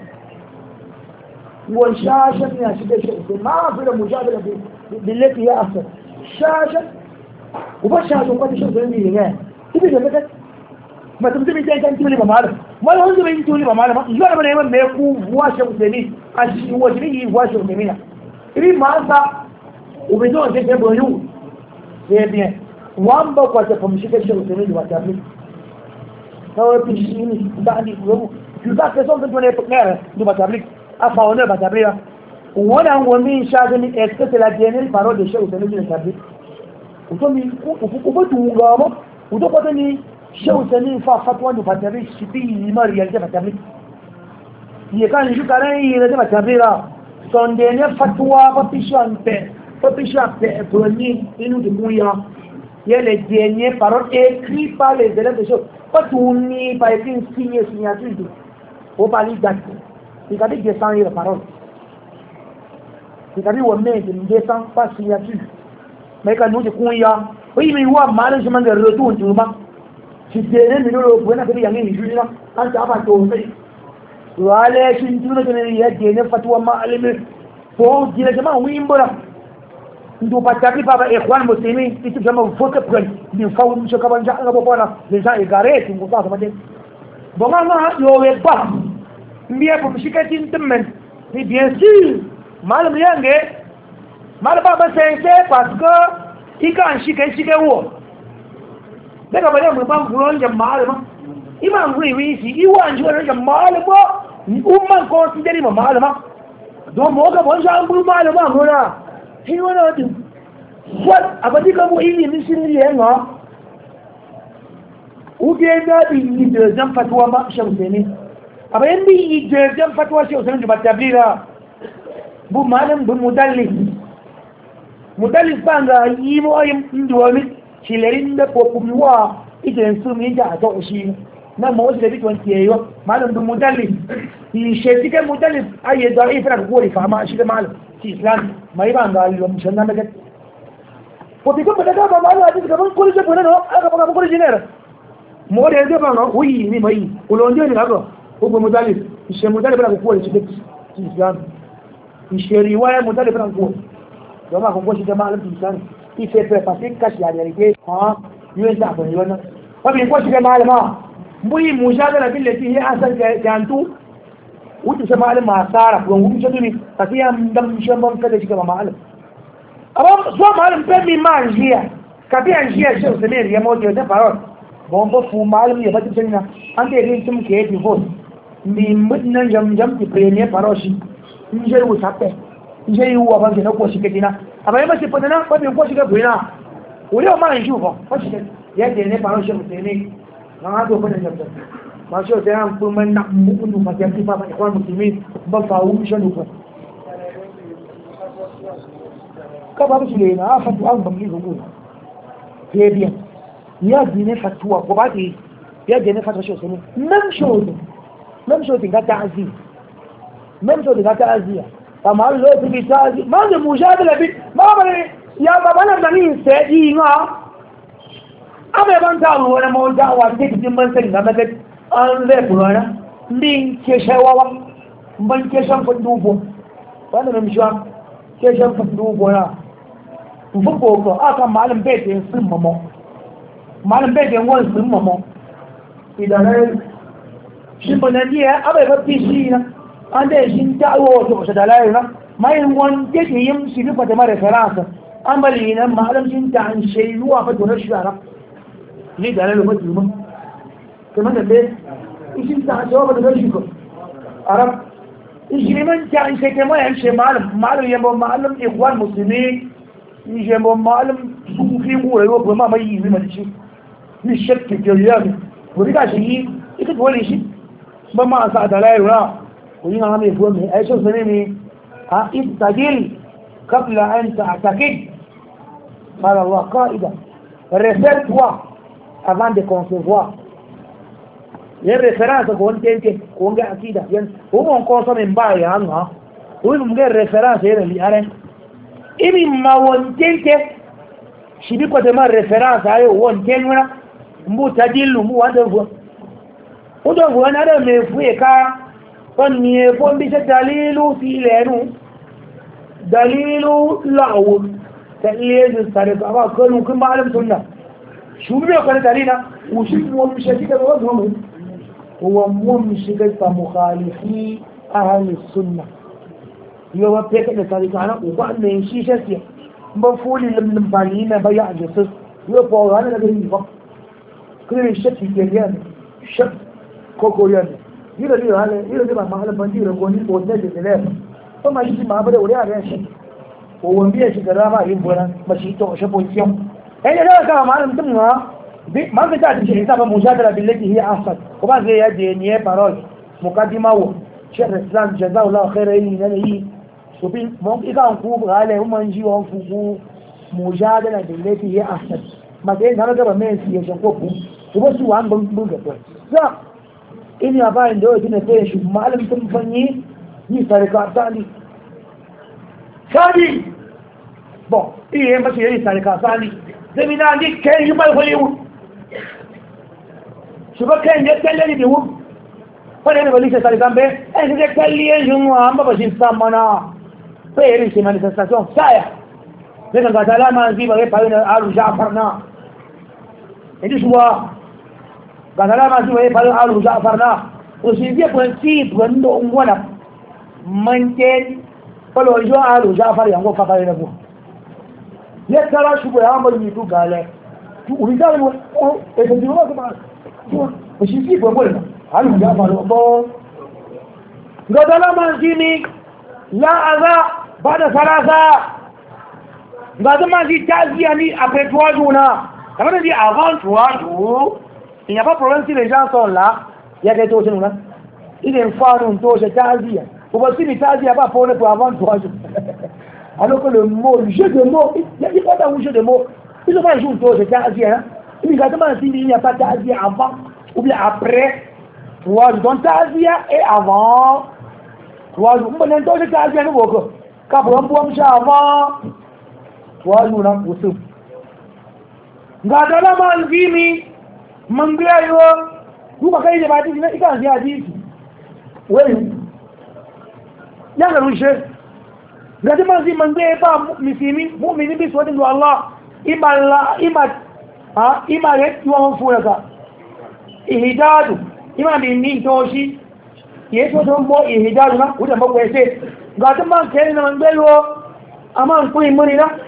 wọ́n ṣáṣẹ́ ní àṣíkẹ́ ṣẹ́kù tẹ̀ máa fi rẹ̀ mú jáde bí lẹ́kì yá àṣẹ ṣáṣẹ́ wọ́n ṣáṣẹ́ kọ́ ti ṣẹ́kù tẹ̀mí rẹ̀ ibi ìjọba mutum zai je kan tuli ba malam wani wanda bai tuli ba malam zuwa da neman mai ku washe musulmi a shi wajen yi washe musulmi na iri ma sa ubi zo sai ke boyu sai bien wan ba kwa ta famishi ka shi musulmi da wata fi kawai fi shi ne da ni ko ju da ke son da ne pakara da wata fi a fa wannan ba ta fi wannan wani sha gani expect la general paro de shi musulmi da ta fi ko mi ko ko ko tunga ma ko ko ni shehu sani fa fatwa da fatari shi bi limar yarda fatari ye kan ju karen yi da fatari ra sonde ne fatwa ba pishan pe ba pishan pe to ni inu de muya ye le dienye parole écrit par les élèves de choses pas tout ni pas écrit signé signature o pa li date il a dit descend la parole il a dit on met de descend pas signature mais quand nous de kuya oui mais wa malheureusement de retour du ma ci tere mi loro buona per yang ni juna an ta ba to sai wale shin tuna ne ya je ne fatwa ma alimi ko jira jama'a wimbura ndo pataki baba ikhwan muslimin itu jama'a foka plan ni fawu mu shaka ja ga bobona ni sa igare tingu ta sama de bonga ma yo we ba mbiye ko shika tin temmen ni bien sûr mal yange mal baba sense parce que ika shika shika wo daga bale mu ban furon jama'a ma iman wi wi si iwan jwa jama'a bo umman consideri ma malama don mo ga bon shan bulu malama ngora hi wala din what abadi ka mo ili ni sirri yenga uge da bi ni de zam fatwa ma shamseni abayen bi de zam fatwa shi usan jubat tablira bu malam bu mudallis mudallis banga yimo ayim ndwami chilerin da popumwa idan su mi da to shi na mo wasu da bikin kiyayo malam bin mudallis shi shetikan mudallis ayi da ifra ko ri fama shi da malam ci islam mai ban ga yo mun sanna daga ko bi ko da ba malam hadisi gaban kullu shi bono aka ba kullu shi ne mo da yaje ba no wi ni mai ulonjo ni gago ko bin mudallis shi mudallis ba ko ri shi ci islam shi riwaya mudallis ba ko do ma ko shi da malam ci islam il fait passer cache la vérité ha yo da ba yo na ko bi ko shi da malama mbuyi mujadala billati hi asan kantu wuce shi malin masara ko wuce shi ne tafiya dan shi ban kada shi ga malin amma so malin pe mi man jiya ka bi an jiya shi sai ne ya moje da faro bon bo fu malin ya bata tinna an da yin tum ke divorce mi mudnan jam jam ki premier faro shi in je wu sape in je wu ban ke na ko shi kedina amma ba shi fadana ba bi ko shi ga buina wuri ma an shi ko ko shi ya de ne faro shi sai ne na do bane jabda ma shi sai an kuma na mundu ma ke fa ba ikwan muslimin ba fa wu shi ne ko ka ba shi ne na fa an ban ni ko ke biya ya dine fatwa ko ba ti ya dine fatwa shi sai nan shi nan shi ga ta'zi nan shi ga ta'ziya amma lo ti bi ta'zi ma da mujadala bi ma ba ya ba bana da ni sai ina abe ban ta ruwa na mawuta wa ke cikin ban sani ga magat an zai kurana din ke shawawa ban ke shan fadubo wanda na mishuwa ke shan fadubo na fuko ko aka malam bai da sun mamo malam bai da wani sun mamo idan shi bananiya abe ba fi shi na an da shi ta awo to ko da layi na mai wani ke yin shi ne fa da mara faransa an bali na malam shin ta an shayuwa fa to na shi na ni da lalu majuma kuma da dai ishin ta jawa da shi ko arab ishiman ta in sai kuma yan she malam malam yambo malam ikhwan muslimin ni yambo malam sufi mu rayo ko ma mai yi mai shi ni shakki ke yayi ko riga shi ita dole shi ba ma sa da layu na ko yin ha mai fuwa mai aisha sane ne a istagil qabla an ta'taqid qala Allah qaida réfère-toi avant de concevoir. Il y a une référence à ce que on a akida. On consomme un bail à nous. On a une référence à l'Iran. Et puis, ma on tente, si vous avez une référence à eux, on tente, on t'a dit le mot à deux fois. On doit voir un autre, mais vous êtes là, on y est, on dit que dalilu si les nous, dalilu là-haut, c'est les deux, ça ne va pas que nous, que mal sunna. شو بيقول علينا وشو مشاكل الوضع هو مشكلة مخالفي أهل السنة يوم بيكنا تاريخنا وبعد من شيء شيء مفهول لما نبالينا بيع جسس يبغى أنا نقول كل الشك كيان شك كوكويان يلا يلا هلا يلا يلا ما هلا بندي ركوني بودنا جزيرة فما يجي ما بدأ ولا على شيء هو مبيع شكرا يبغى ماشي تو شبويسيم أنا لا كلام معلم تمنا ما بتاعت شيء حساب مجادلة بالتي هي أحسن وما زي هذه نية بارول مقدمة هو شيخ الإسلام جزاه الله خير إني نلاقي سبين ممكن يكون فوق على هم نجي وهم فوق مجادلة بالتي هي أحسن ما كان هذا كلام ما يصير يشوفه وبس هو عم بنقول لا إني أبغى إن دوت نتيجة شو معلم تمفني يسارك ثاني ثاني bon إيه بس يسارك ثاني زمينا عندك كان يبغى هوليوود شو بقى كان يتكلم يديهم فأنا بقول لك سالي كم بيه أنا كتكلم يوم ما بشين سامنا sai irin shi manifestation saya daga ga talama zai ba zai faru da alu ja'far na inji shuwa ga talama zai ba zai faru da alu ja'far na o si zai kwanci wanda ungwana manke falo jo alu ja'far yango fa faru da bu ya tara shugo ya ambaru ni tu gale tu uridale mo e se diwa ko ba o si si bo bo alu ja'far bo ga talama zini la aza bada salasa ga zama ji taziya ni après trois jours là quand on dit avant trois jours il n'y a pas de problème si les gens sont là il y a des taux chez nous là il est une fois nous taux chez taziya ou si les taziya pas pour pour avant trois jours alors que le mot le jeu de mots il n'y a pas de jeu de mots ils ont pas joué taux chez taziya il y a demandé s'il n'y a pas taziya avant ou bien après trois jours donc taziya et avant trois jours on est taux chez taziya nous beaucoup quand on boit avant walu na kusur ga dalama alfimi man biya yiwo duba kai da ba ta na ikan siya jiki wai ya ga rushe ga da man man biya ba misimi mu'mini bi swadin da Allah ima la ima ha ima ne tuwa fura ka ihdadu ima bi ni toshi yeso don bo ihdadu na uda ba ko yace ga da man kai na man biya amma an kuyi muni na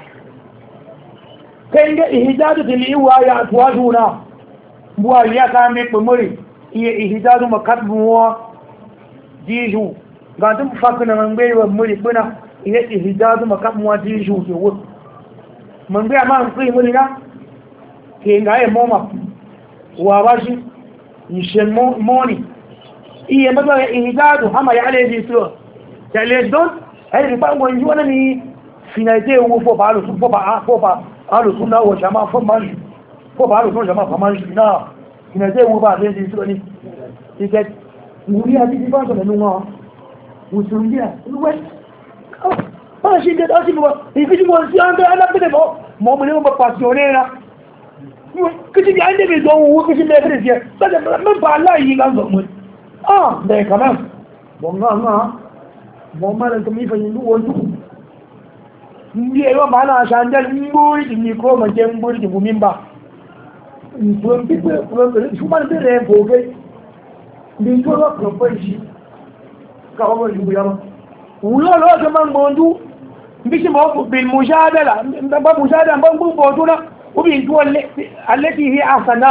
kai ga ihdadu fil iwa ya tuwajuna buwa ya ka me pemori iye ihdadu makatbu wa diju ga dum fakuna mangbe wa muri buna iye ihdadu makatbu wa diju ke wo mangbe ama nkai muri na ke ga e moma wa bashi nishen moni iye mazo ihdadu ama ya ale disu ya le don ai ba ngo yi wana ni finalité wo fo ba lo fo ba fo ba alùsùn náà wọ̀ ṣàmá fún máa jù fún bá alùsùn ṣàmá fún máa jù náà ìrìnàjẹ́ ìwò bá àti ìsìnkú ní ìjẹ́ ìwúrí àti ìdí bá sọ̀rọ̀ ní wọn wùsùn bí i wẹ́ bá ṣe gẹ́ ọ́sí mọ́ ìfíjí mọ́ sí ọ́n bẹ́ alábẹ́dẹ̀ mọ́ mọ́ mọ́ ní wọ́n pàṣẹ onẹ́ra kìí bí i àìdẹ́bẹ̀ ìjọ owó kìí mẹ́fẹ́rẹ̀ sí ẹ mẹ́bà aláyìí lásọ̀ mọ́ ah bẹ̀ẹ̀ kàmẹ́ mọ́ náà mọ́ mọ́ ndị ewa ma na asha ndị mgbori dị n'iko ma nke mgbori dị bumi mba ṣùgbọ́n bí rẹ̀ bò gẹ́ ní tó lọ́pọ̀ pẹ́ ìṣí káwọ́ ìlú yàmá wùlọ́ lọ́wọ́ tó máa ń gbọ́ndú bí ṣe mọ́ bí mùsáàdàlá bá mùsáàdà bá ń gbogbo ọdún náà ó bí tó alẹ́kì ihe àsànà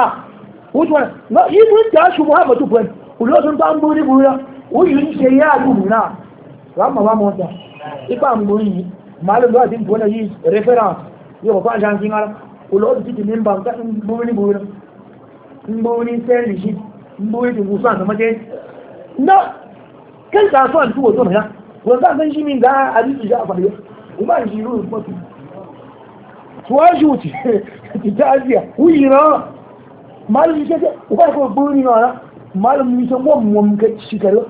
yìí tó ń jà ṣùgbọ́n àbọ̀ tó pẹ̀ wùlọ́ tó ń bá ń gbórí búrú ó yìí ń ṣe yá àdúgbò náà rámà wá mọ́ta ipa ń gbórí yìí malum da din bona yi reference yo ba jan kin ala ulo di ti memba ta mbuni bura mbuni sen ji mbuni di musa na maje na kan ta so an tuwo to na ko ta san shi min ga hadisi ja fa yo kuma ji ru ko tu tuwa juti ti ta azia uyira malum ji ke ko ko buni na malum ni so mo mo ka shikaro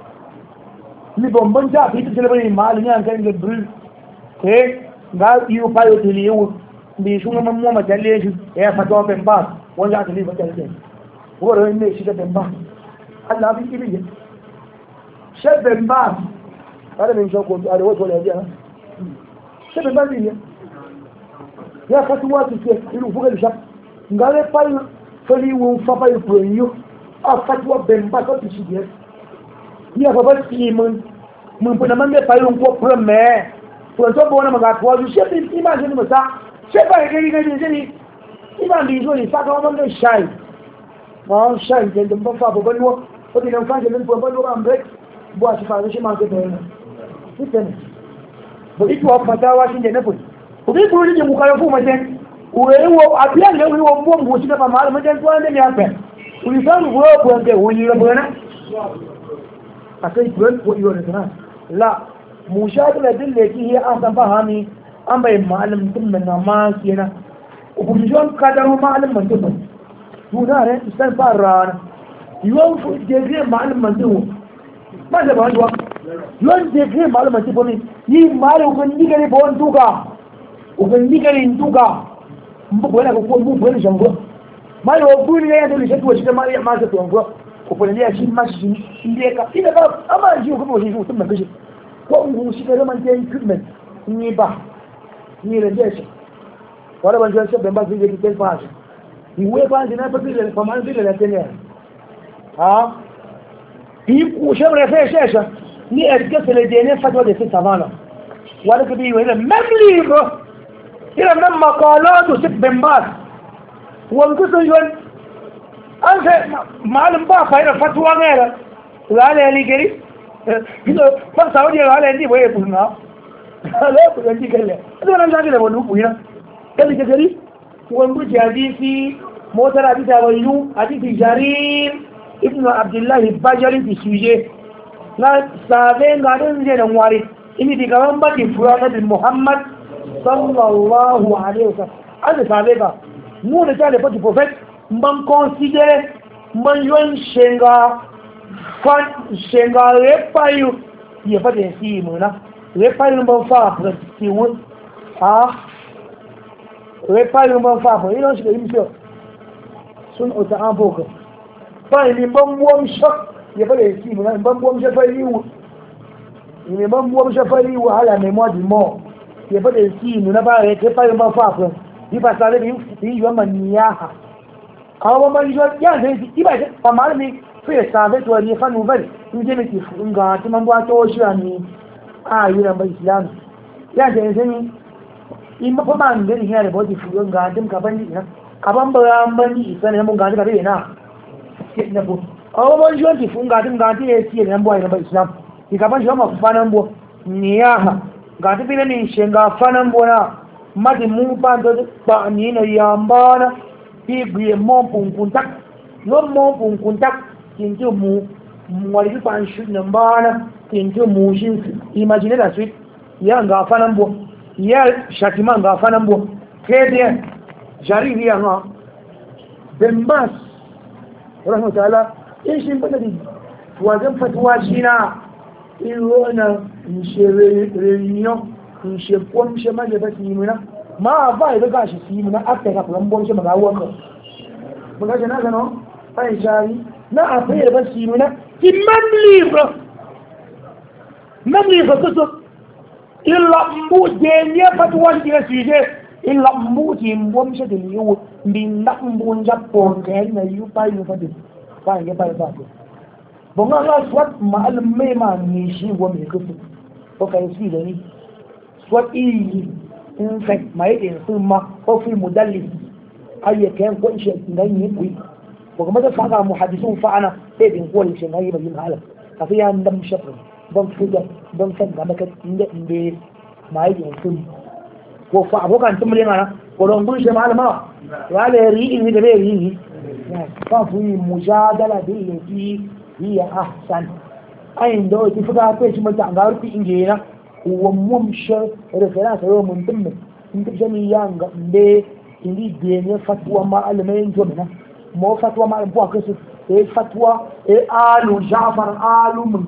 ni bomban ta fi ta bane malum yan kan ga bru ke ga iyo payo tili yo bi shunga mammo ma jalle shi ya fato ben ba wanda aka liba jalle woro ne shi da ben ba Allah bi kiri she ben ba kada min shoko to arewa to ne ya she ben ba ne ya katu watu ke ilu fuga lisha ngale payo fali wo fa payo proyo a fatwa ben ba to shi dia ya fa ba ti mun mun puna mande payo ko prome to to bona maga to ju she bin imagine masa she ba ga ga ga ni ina bi zo ni saka wannan da shai ma shai da dan ba fa ba balwo ko dinan fa da ba balwo am break bo shi fa shi ma ga to ne kitan bo itu wa fatawa shi ne na budi ko bi buru ni mu kayo fu ma den uwe wo apia ne wo mo mo shi da ba ma ma den to ne ya pe uri san wo ko nge wo ni ra bona akai buru ko yo ne na la mushakila din da yake yi an san fahimi an bai ma'alim din na ma kenan ubunjon kadaro ma'alim man din to da ne san fara yon fu je je ma'alim man din ba da ba wa yon je je ma'alim man din yi ma'alim kun ni gare ba won duka ukun ni gare duka mbu ko na ko mbu ko ni jango mai o buni ne da shi to shi ma ya ma ta to ngo ko ne ya shi ma shi ne ka ida ba amma shi ko shi mutum man kashi ko un shi da man je equipment ni ba ni rejection wala ban je ben ba je ki fa ìwé bá ń di náà pẹ́pẹ́ ìrẹ̀lẹ̀ pàmà ń bí ìrẹ̀lẹ̀ tẹ́lẹ̀ ẹ̀ ìkú ṣẹ́mìrẹ̀ fẹ́ ṣẹ́ṣẹ́ ní ẹ̀dẹ́sẹ̀lẹ̀ dẹ̀ ní fàtíwọ́dẹ̀ sí savannah wà ní kìí ìwé ilẹ̀ mẹ́mìlì ìbò ilẹ̀ mẹ́mà kọlọ́dù sí bẹ̀mbàs wọn kú sí yón an fẹ́ ma'alin bá fàíra fàtíwọ́ mẹ́rẹ̀ rálẹ̀ ẹni gari fọ́n sàwọ́dì rálẹ̀ ẹni ìwé ìbùn náà lẹ́ẹ̀kùn وانبوش حديثي موتر حديث أوليو حديث جرير ابن عبد الله البجري في سوجه لا سابين قادم جينا موارد إني دي كمان بدي فرانة محمد صلى الله عليه وسلم هذا سابين قا مو نتالي فتي بوفيت من consider من يون شنغا فان شنغا ريبايو يفتي يسيمونا ريبايو من فاق رسيمون ها wai fari ban fafa yi don shi da yi mishi sun ota an boka fari ne ban buwan shak ya fara yaki muna ban buwan shafari wu ne ban buwan shafari wu hala mai mwa di mo ya fara yaki muna ba ya ke fari ban fafa yi ba sare da yi yi man niyaha amma ban ban yi ya zai yi ba ta kamar ne fiye sabe to ne fanu bari in je miki in ga ta man buwa to shi ne a yi ran bai islamu ya zai zai in mafi ba ni gani yana da bauti fi yon gajin ka bandi ina ka ban ba ran bandi isa ne mun gajin ka bai na ke na bo awo ban jiyon ti fun gajin gajin ya ci ne bo ina ba islam ki ka ban jiyon ma fanan bo ni ya ha gajin bi ne shenga fanan bo na madi mu ba do ba ni na yamba na bi bi mo pun kun tak no mo pun kun tak kin ju mu wali bi pan shi nan ba na kin ju mu shin imagine da sweet ya ga fanan bo ya shakiman ga fanan bu kede jariri ya no bembas rahmatullah in shin bada di wajen fatuwa shi na iro na nshere reunion nshe kom she ma da basi muna ma ba da gashi si muna afta ka plan bon she ma ga waka mun ga na gano ai jari na afta da basi muna ki mamli bro mamli ko so illa mbu jenye fatuwa shi ya suje illa mbu ti mbom she de yu bi na mbu nja ponke na yu pa yu fa de pa nge pa pa bon Allah swat ma al me ma ni shi wo me ko ko kai si de ni swat i in fact mai de su ma ko fi mudallis ayi kan ko shi ngai ni ku ko kuma da faka muhaddisun fa ana sai din ko shi ngai ba yin hala kafi ya ndam shafa don fuga don san ga maka inda inda mai yin sun ko fa abokan tumule mana ko don gun shi malama wala ri in da bai ri fa fu mujadala da yake hiya ahsan ayin da wata fuga kai shi mata ga rufi inge na wa mumsha reference ro mun tumme in ta jami ya ga inde indi de ne fatwa malamai jo na mo fatwa malam ko akasu e fatwa e alu jafar alu mun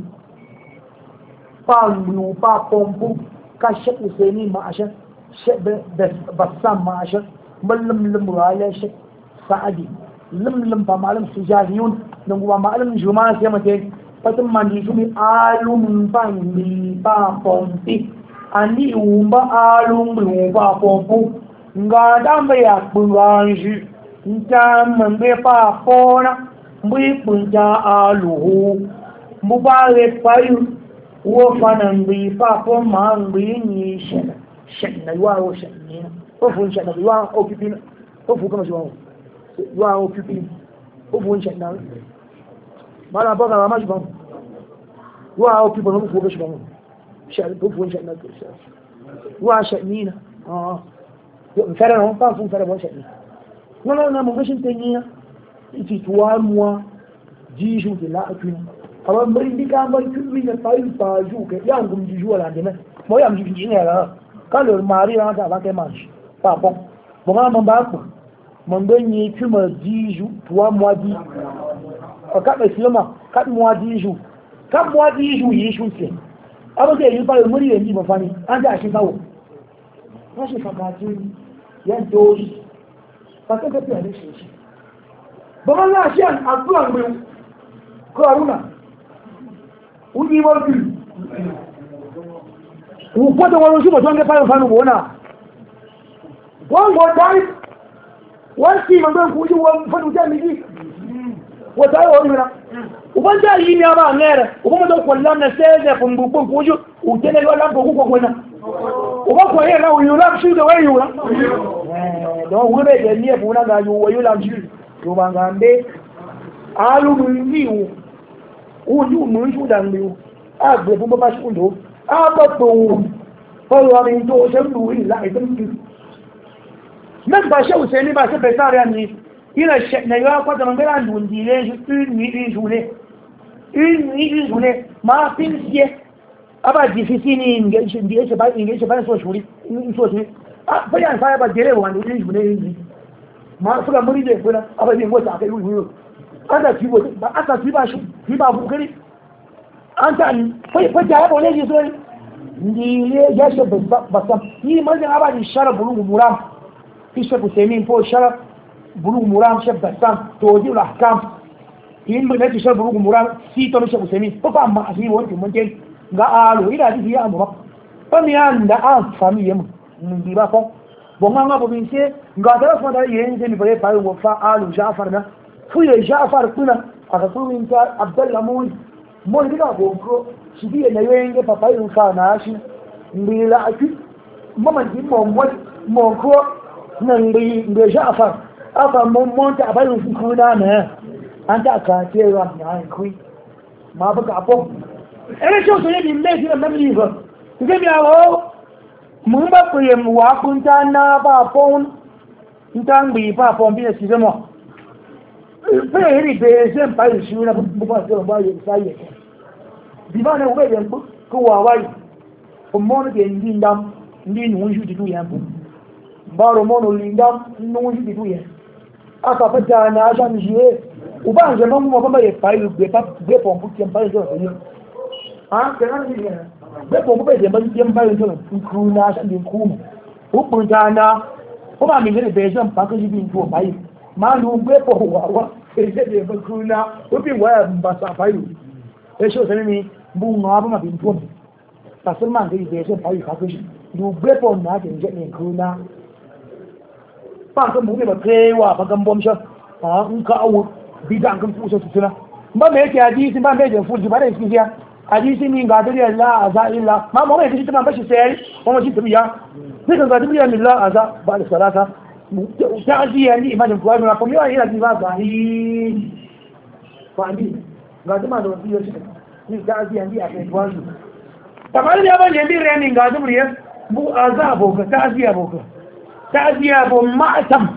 فانو با بومبو كشك وسيني ما عشان شك بس بسام ما عشان ملم لم رايا شك سعدي لم لم بمعلم سجاريون نقول معلم جمعة سيمتين فتم من يجومي آلوم باني با بومبي أني أمبا آلوم با بومبو ngadam ya bunganji ntam mbe pa pona mbi punja alu mubare payu wo fanan bi fa ko man bi ni shen shen na wa wo shen ni o fu shen na wa o pipi o fu kama jo wa o pipi o fu shen na mala ba ga ma jo wa o pipi no fu ga jo shen o fu shen na wa shen ni na ah yo fere no pa fu fere bo shen no no na mo ga shen tenya iti tuwa muwa jiju de la akuna amma mai dika mai kulli na tayi ta ju ke ya ngum ji ju la de na mo ya mi ji ne la ka le mari na ta ba ke manche pa bon bon ma mo ba ko mo ndo ni tu ma ji ju toi moi di o ka be siloma ka moi di ju ka moi di ju yi shu se abo ke yi pa le muri en di mo fani an ja shi kawo na shi fa ka ji ya do pa ke ke ya de shi bon la shi an akula ngbe ko aruna uji mo bi ukwata wani shi mutum ga fara fanu bona wan go dai wan si man ban kuji wan fanu da miji wata yi wani na uban da yi ya ba ngere uban da kwallon na sai da fungu kun kuji utene lo lambo ku ko na uban ko yana uyu lam shi da wayu na don wure da ne buna ga yu wayu lam shi to ban ga mbe alu ni u uyu mun ju dan ni a gbe bu ba shi ndo a ba to ko wa min to se lu ila idan ki nan ba shi useni ba sai besare ni ina na yawa kwata mangana ndundile shi ni ni jule ni ni jule ma pinsie aba difisini ngeje ndiye ba ngeje ba so shuri so shuri ah fa yan fa ba jere wa ni jule ni ma suka muri de kuna aba ni mota kai ruwa anda tibo ba aka tiba shi tiba bukari anta ni fa fa ja ba ne so ndiye ya shi ba ba ni ma jan aba ni shara bulu muram kisha kusemin po shara bulugu muram shef basam toji ul ahkam yin mun ne shef bulugu muram si to shef usemi ko ba ma asi won mun ten ga alu ida di ya mu ba mi anda an fami yem mun bi ba ko bo nga bo bin se ga da fa da yen je mi bare pa wo fa alu jafar na fu ye jafar kuna aka fu min ta abdullah mun mun diga go ko shi bi ne yen ge papa yin fa na shi mbi la aki mama di mo mo mo ko na mbi mbi jafar aka monta a bayan kuna na an ta ka cewa ya kai ma baka apo ere so so ni me si na mi ba ke mi awo mun ba ko yem wa kun ta na ba pon ntan bi ba pon bi si mo pe ri be se pa shi na bu ba se ba ye sa ye di ba na we yen ko wa wai ko mon ke ndi ndam ndi nu ju di du yan bu ba ro mon lindam nu ju di du yan aka fata na ajan jiye uba nje mamu mo bamba ye fayu be pa be pompu ti mpa yo yo ah kana ni ne be pompu be je mpa ti mpa yo yo ku na ajan din ku u punta na ko ba mi ngere be je mpa ko ji bin tu bai ma lu be po wa wa e je de ku na u bi wa mba sa fayu e sho se ni bu nga ba ma bin tu ta sun man ge be je fayu ka ko ji lu be po na je je ni ku na ba ka mu ne ba kai wa ba gan bom sha a in ka awo bidan kan fuso tutuna ba me yake hadisi ba me je fuji ba da shi hadisi ni ga dare la aza illa ma mu ne kici ba shi sai kuma shi tabiya sai kan ga tabiya lillah aza ba da salata ta aziya ni imajin kuwa na kuma yana ji ba ga yi ba ni ga dama da wasu yoshi ni ta aziya ni a kai tuwa su kamar da ban yandi renin ga dumriya bu azabo ga ta aziya boka ta'ziya bo ma'atam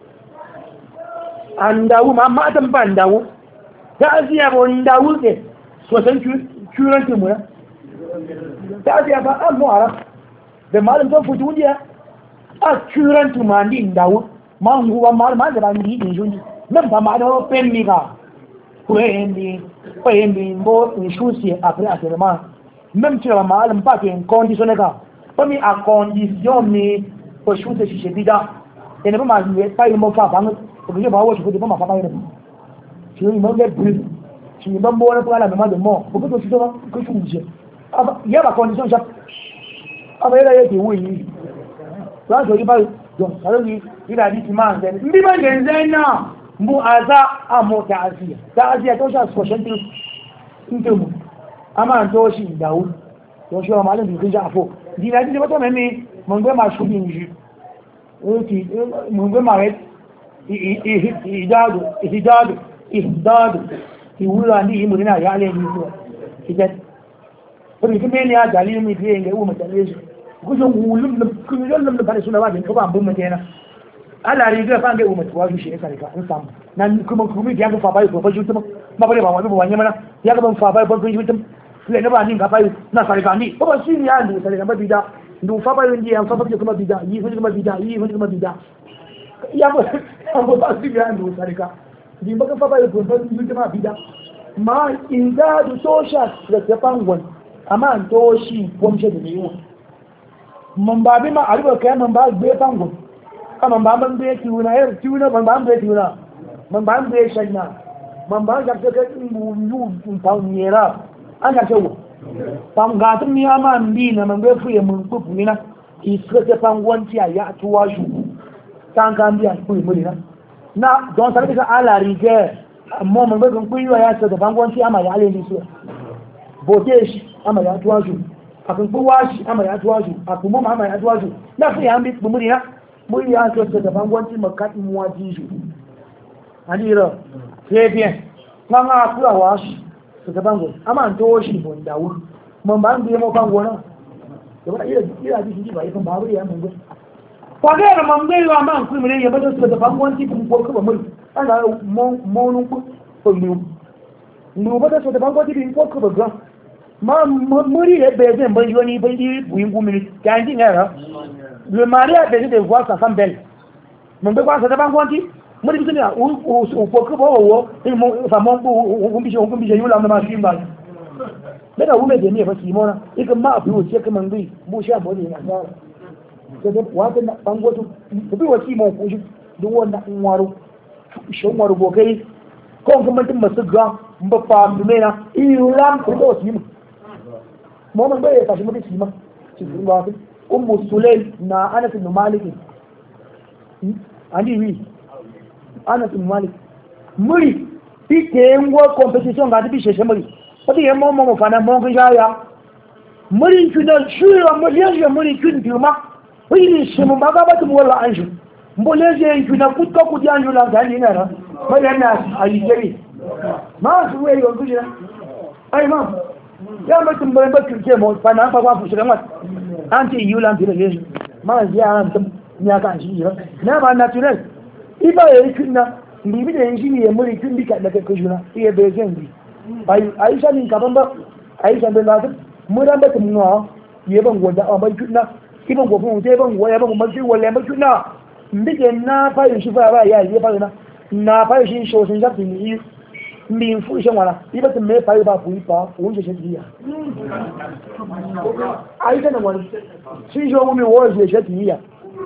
andawu ma ma'atam ba andawu ta'ziya bo andawu ke so san kuran ki mu ta'ziya ba an mu'ara da malam to fuju dia a kuran tu ma ni andawu ma nguwa ma ma da ni din junji nan ba ma da pen mi ga kuendi kuendi bo ni shusi après actuellement même tu la malam pas que conditionné ga pas mi a condition mi ko shuta shi shedida ina ba ma ne sai mo fa fa ko je ba wo shi ko ba ma fa fa ne shi ni mo le bri shi ni ba mo na pala ma de mo ko ko shi to ko shi je aba ya ba condition sha aba ya ya ti wi ni la so ba yo salo ni ila di ti ma nze ndi ba nze na mbu aza amo ta'ziya ta'ziya to sha ko shanti intemu ama to shi daud to shi ma le bi ja afo di na di ba to me mi mo ngbe ma shu bi nju Uti mungu maret idadu idadu idadu iwula ndi imurina yale ndizo ijet ori kimeni ya dalili mi tie nge uma talezo kujo ulum kumilon lum bare suna ba ko ba mbum tena ala riga fa nge uma tuwa shi ne karika in samu nan kuma kuma ya ga fa bai ko fa jutum ma bare ba wani wanya mana ya ga ban fa bai ban jutum le ne ba ni ga bai na karika ni ko ba shi ya ndi karika ba bida ndu fa bai ndi an fa ba kuma bida yi fa kuma bida yi fa kuma bida ya ba an ba shi ya ndu karika di ba fa bai ko ban jutum bida ma inda du social da ta pangon amma to shi pomshe da yiwu mun ba bi ma arba kai mun ba gbe pangon kama ba man gbe tiuna er tiuna man ba gbe tiuna man ba gbe shayna man ba ga ta mu yu pa nyera an ga cewa pam ga tun ya ma mbi na man be fuye mun ku mina ki sete pangwanti ya tuwa ju tan kan biya ku muri na na don sarbi ka ala rige amma man be kun kuyi ya sete pangwanti ama ya ale ni su botesh ama ya tuwa ju akun kuwashi ama ya tuwa ju akun mu ama ya tuwa ju na fuye an bi muri na muri ya sete pangwanti makati muwaji ju adiro très bien nganga kula washi sete pangwanti ama ndo shi bondawu mun ba mu yi mu fango na da ira ira ji ji ba yi kan babu ya mun go kwaga da man bai wa man kuma ne ya bada su da fangon ti kun ko kuma mun ana mon monun ku ko ni ni ba da su da fangon ti kun ko ko ga ma muri e be zan ban yoni bai di buyin ku mini kan ji ngara le maria be de voir sa femme belle mun be kwa sa da fangon ti muri bi ne o o ko ko bo wo ni mo fa mon ku o bi jo ku bi jo la ma shi ba daga wume da ne fa simona ikan ma abu ce kaman bai mu sha mu ne na fara sai da wata na bangoto da bi wasi mu ko shi duk wanda in waro shin waro bokai ko kuma mutum masu ga ba fa me na iran ko da wasi mu mu man bai tashi mutum sima ci ba ta ummu sulaim na anas bin malik ani wi anas bin malik muri ite ngo competition ga bi sheshe muri wata yi mamma mafana mawakon shaya murin cunan shura muliyar murin cun duma wani shi mun ba gaba tun wala an shi muliyar yin cuna kuka kudi an jula ta hanyar yana mai yana a yi jere ma su wai yanzu jira ai ma ya mutum bai ba kirke ma fana an fagwa fushi ramar an ce yi wula fi da yesu ma zai a mutum ya kan shi jira na ba natural iba ya yi cuna bibi da yin shi ne ya murin cun bika daga kashuna iya bai zai bi aisha ni kaban ba aisha da lafi mun ran ba tun nawa ye ban goda a ban kunna kiban gofin sai ban goya ban mun sai wallahi ban kunna ndike na fa yin shi fa ba ya ye fa na na fa yin shi sun jabi ni min fu shan wala iba tun me fa ba fu fa fu shi shi ya aisha na wani shi jo mu wo je shi ya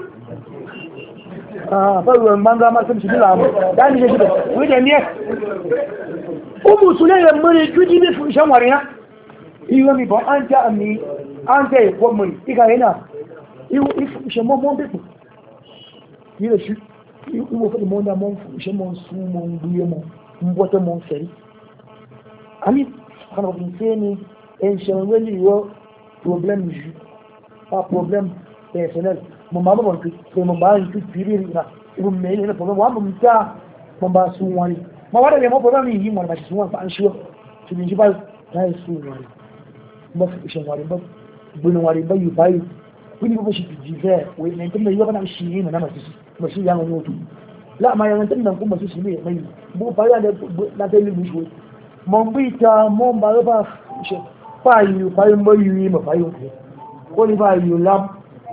ah fa ruwan manga ma sun shi la mu dan shi shi da wai da ne umu sulayen mure juji ne fi shan wariya iwe mi bon an ja mi an ja ko muri iga yana iwu ifu shan mo mo beku ile shi iwu fa mo na mo shan mo su mo biye mo mbote mo seri ami kana ko inseni en shan weli yo problem ju pas problème personnel mo ma mo ko mo ba ju piri na iwu me ne problem wa mo ta mo ba su wani ma wada ne mafi rami yi wani mace suwan an shiwa su bin shi ba ta yi su wari mafi ishen wari ba bin wari ba yi bayi kuni ba shi ji zai wai ne tun da yi wa kana shi ne na mace shi ma shi ya wani mutu la ma yawan tun nan kuma su shi ne mai bu ba ya da na ta yi bushe mon bi ta mon ba ba shi ba yi ba yi ba yi ma ba yi ko ni ba yi lam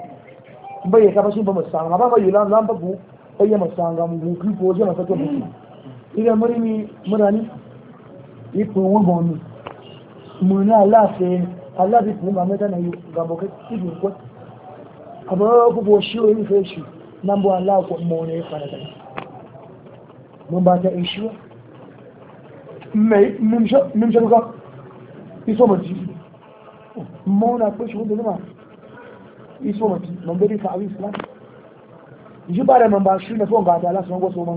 ba ya ka ba shi ba masanga ba ba yi lam lam ba bu ba ya masanga mu ku ko je masa to iga murimi murani ipo won mi mo na aláàfin aláàfin fún ma meta na yo gabo ke ti ko abo ko bo shi o ni fe shi nambo ala ko mo ne fara ta mo ba ta issue mais même je même je ko iso mo ji mo na ko shi won de ma iso mo ji mo be fa islam je bare mo ba shi na fo ga ta ala so ngo so mo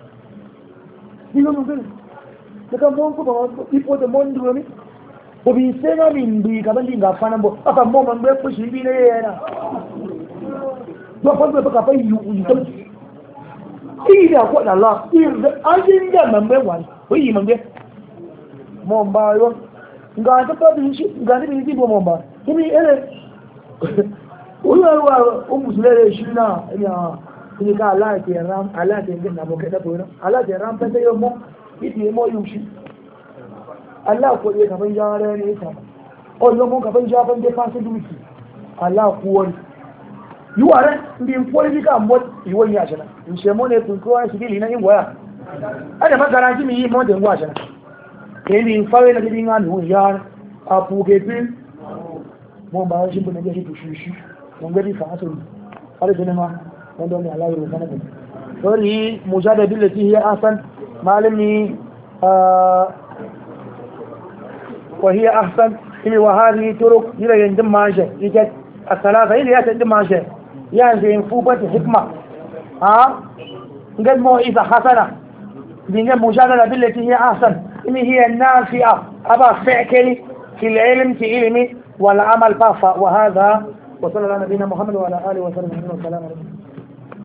digo no vero daga mon ko ba ipo de mon duro ni bo bi sena min bi ka ban dinga fana bo aka mo man be ko shi bi ne yana do ko be ka fa yu yu to ki da ko da la ki da ajin da man be wani ko yi man be mo ba yo ga ta ba bi shi ga ni bi bo mo ba kimi ere o yo wa o musulere shi na ya ni ka ala ke ram ala ke ngin na boke da bono ala ke ram ta yo mo iti mo yushi ala ko ye ka ban jare ne ta o yo mo ka ban ja ban de fa se duki ala ko won yu are ndi ko ni ka mo yi won ya shana in she mo ne tun ko ai sibili na yin waya ada ma garanti mi yi mo de ngwa shana ke ni fa we na de nga ni ya a pu ke pi mo ba shi bu ne ge shi shi shi mo ngari fa aso ala de ma wanda ne Allah ya rubuta maka sorry mujada billati hiya ahsan malami wa hiya ahsan إمي وهذه طرق إلى يندم ماشي يجد الثلاثة إلى يتندم ماشي يعني ينفوبة حكمة ها قد موعظة حسنة بنجم مجادلة بالتي هي أحسن إن هي النافعة أبا فعكري في العلم في علمي والعمل بافا وهذا وصلى الله على نبينا محمد وعلى آله وسلم والسلام عليكم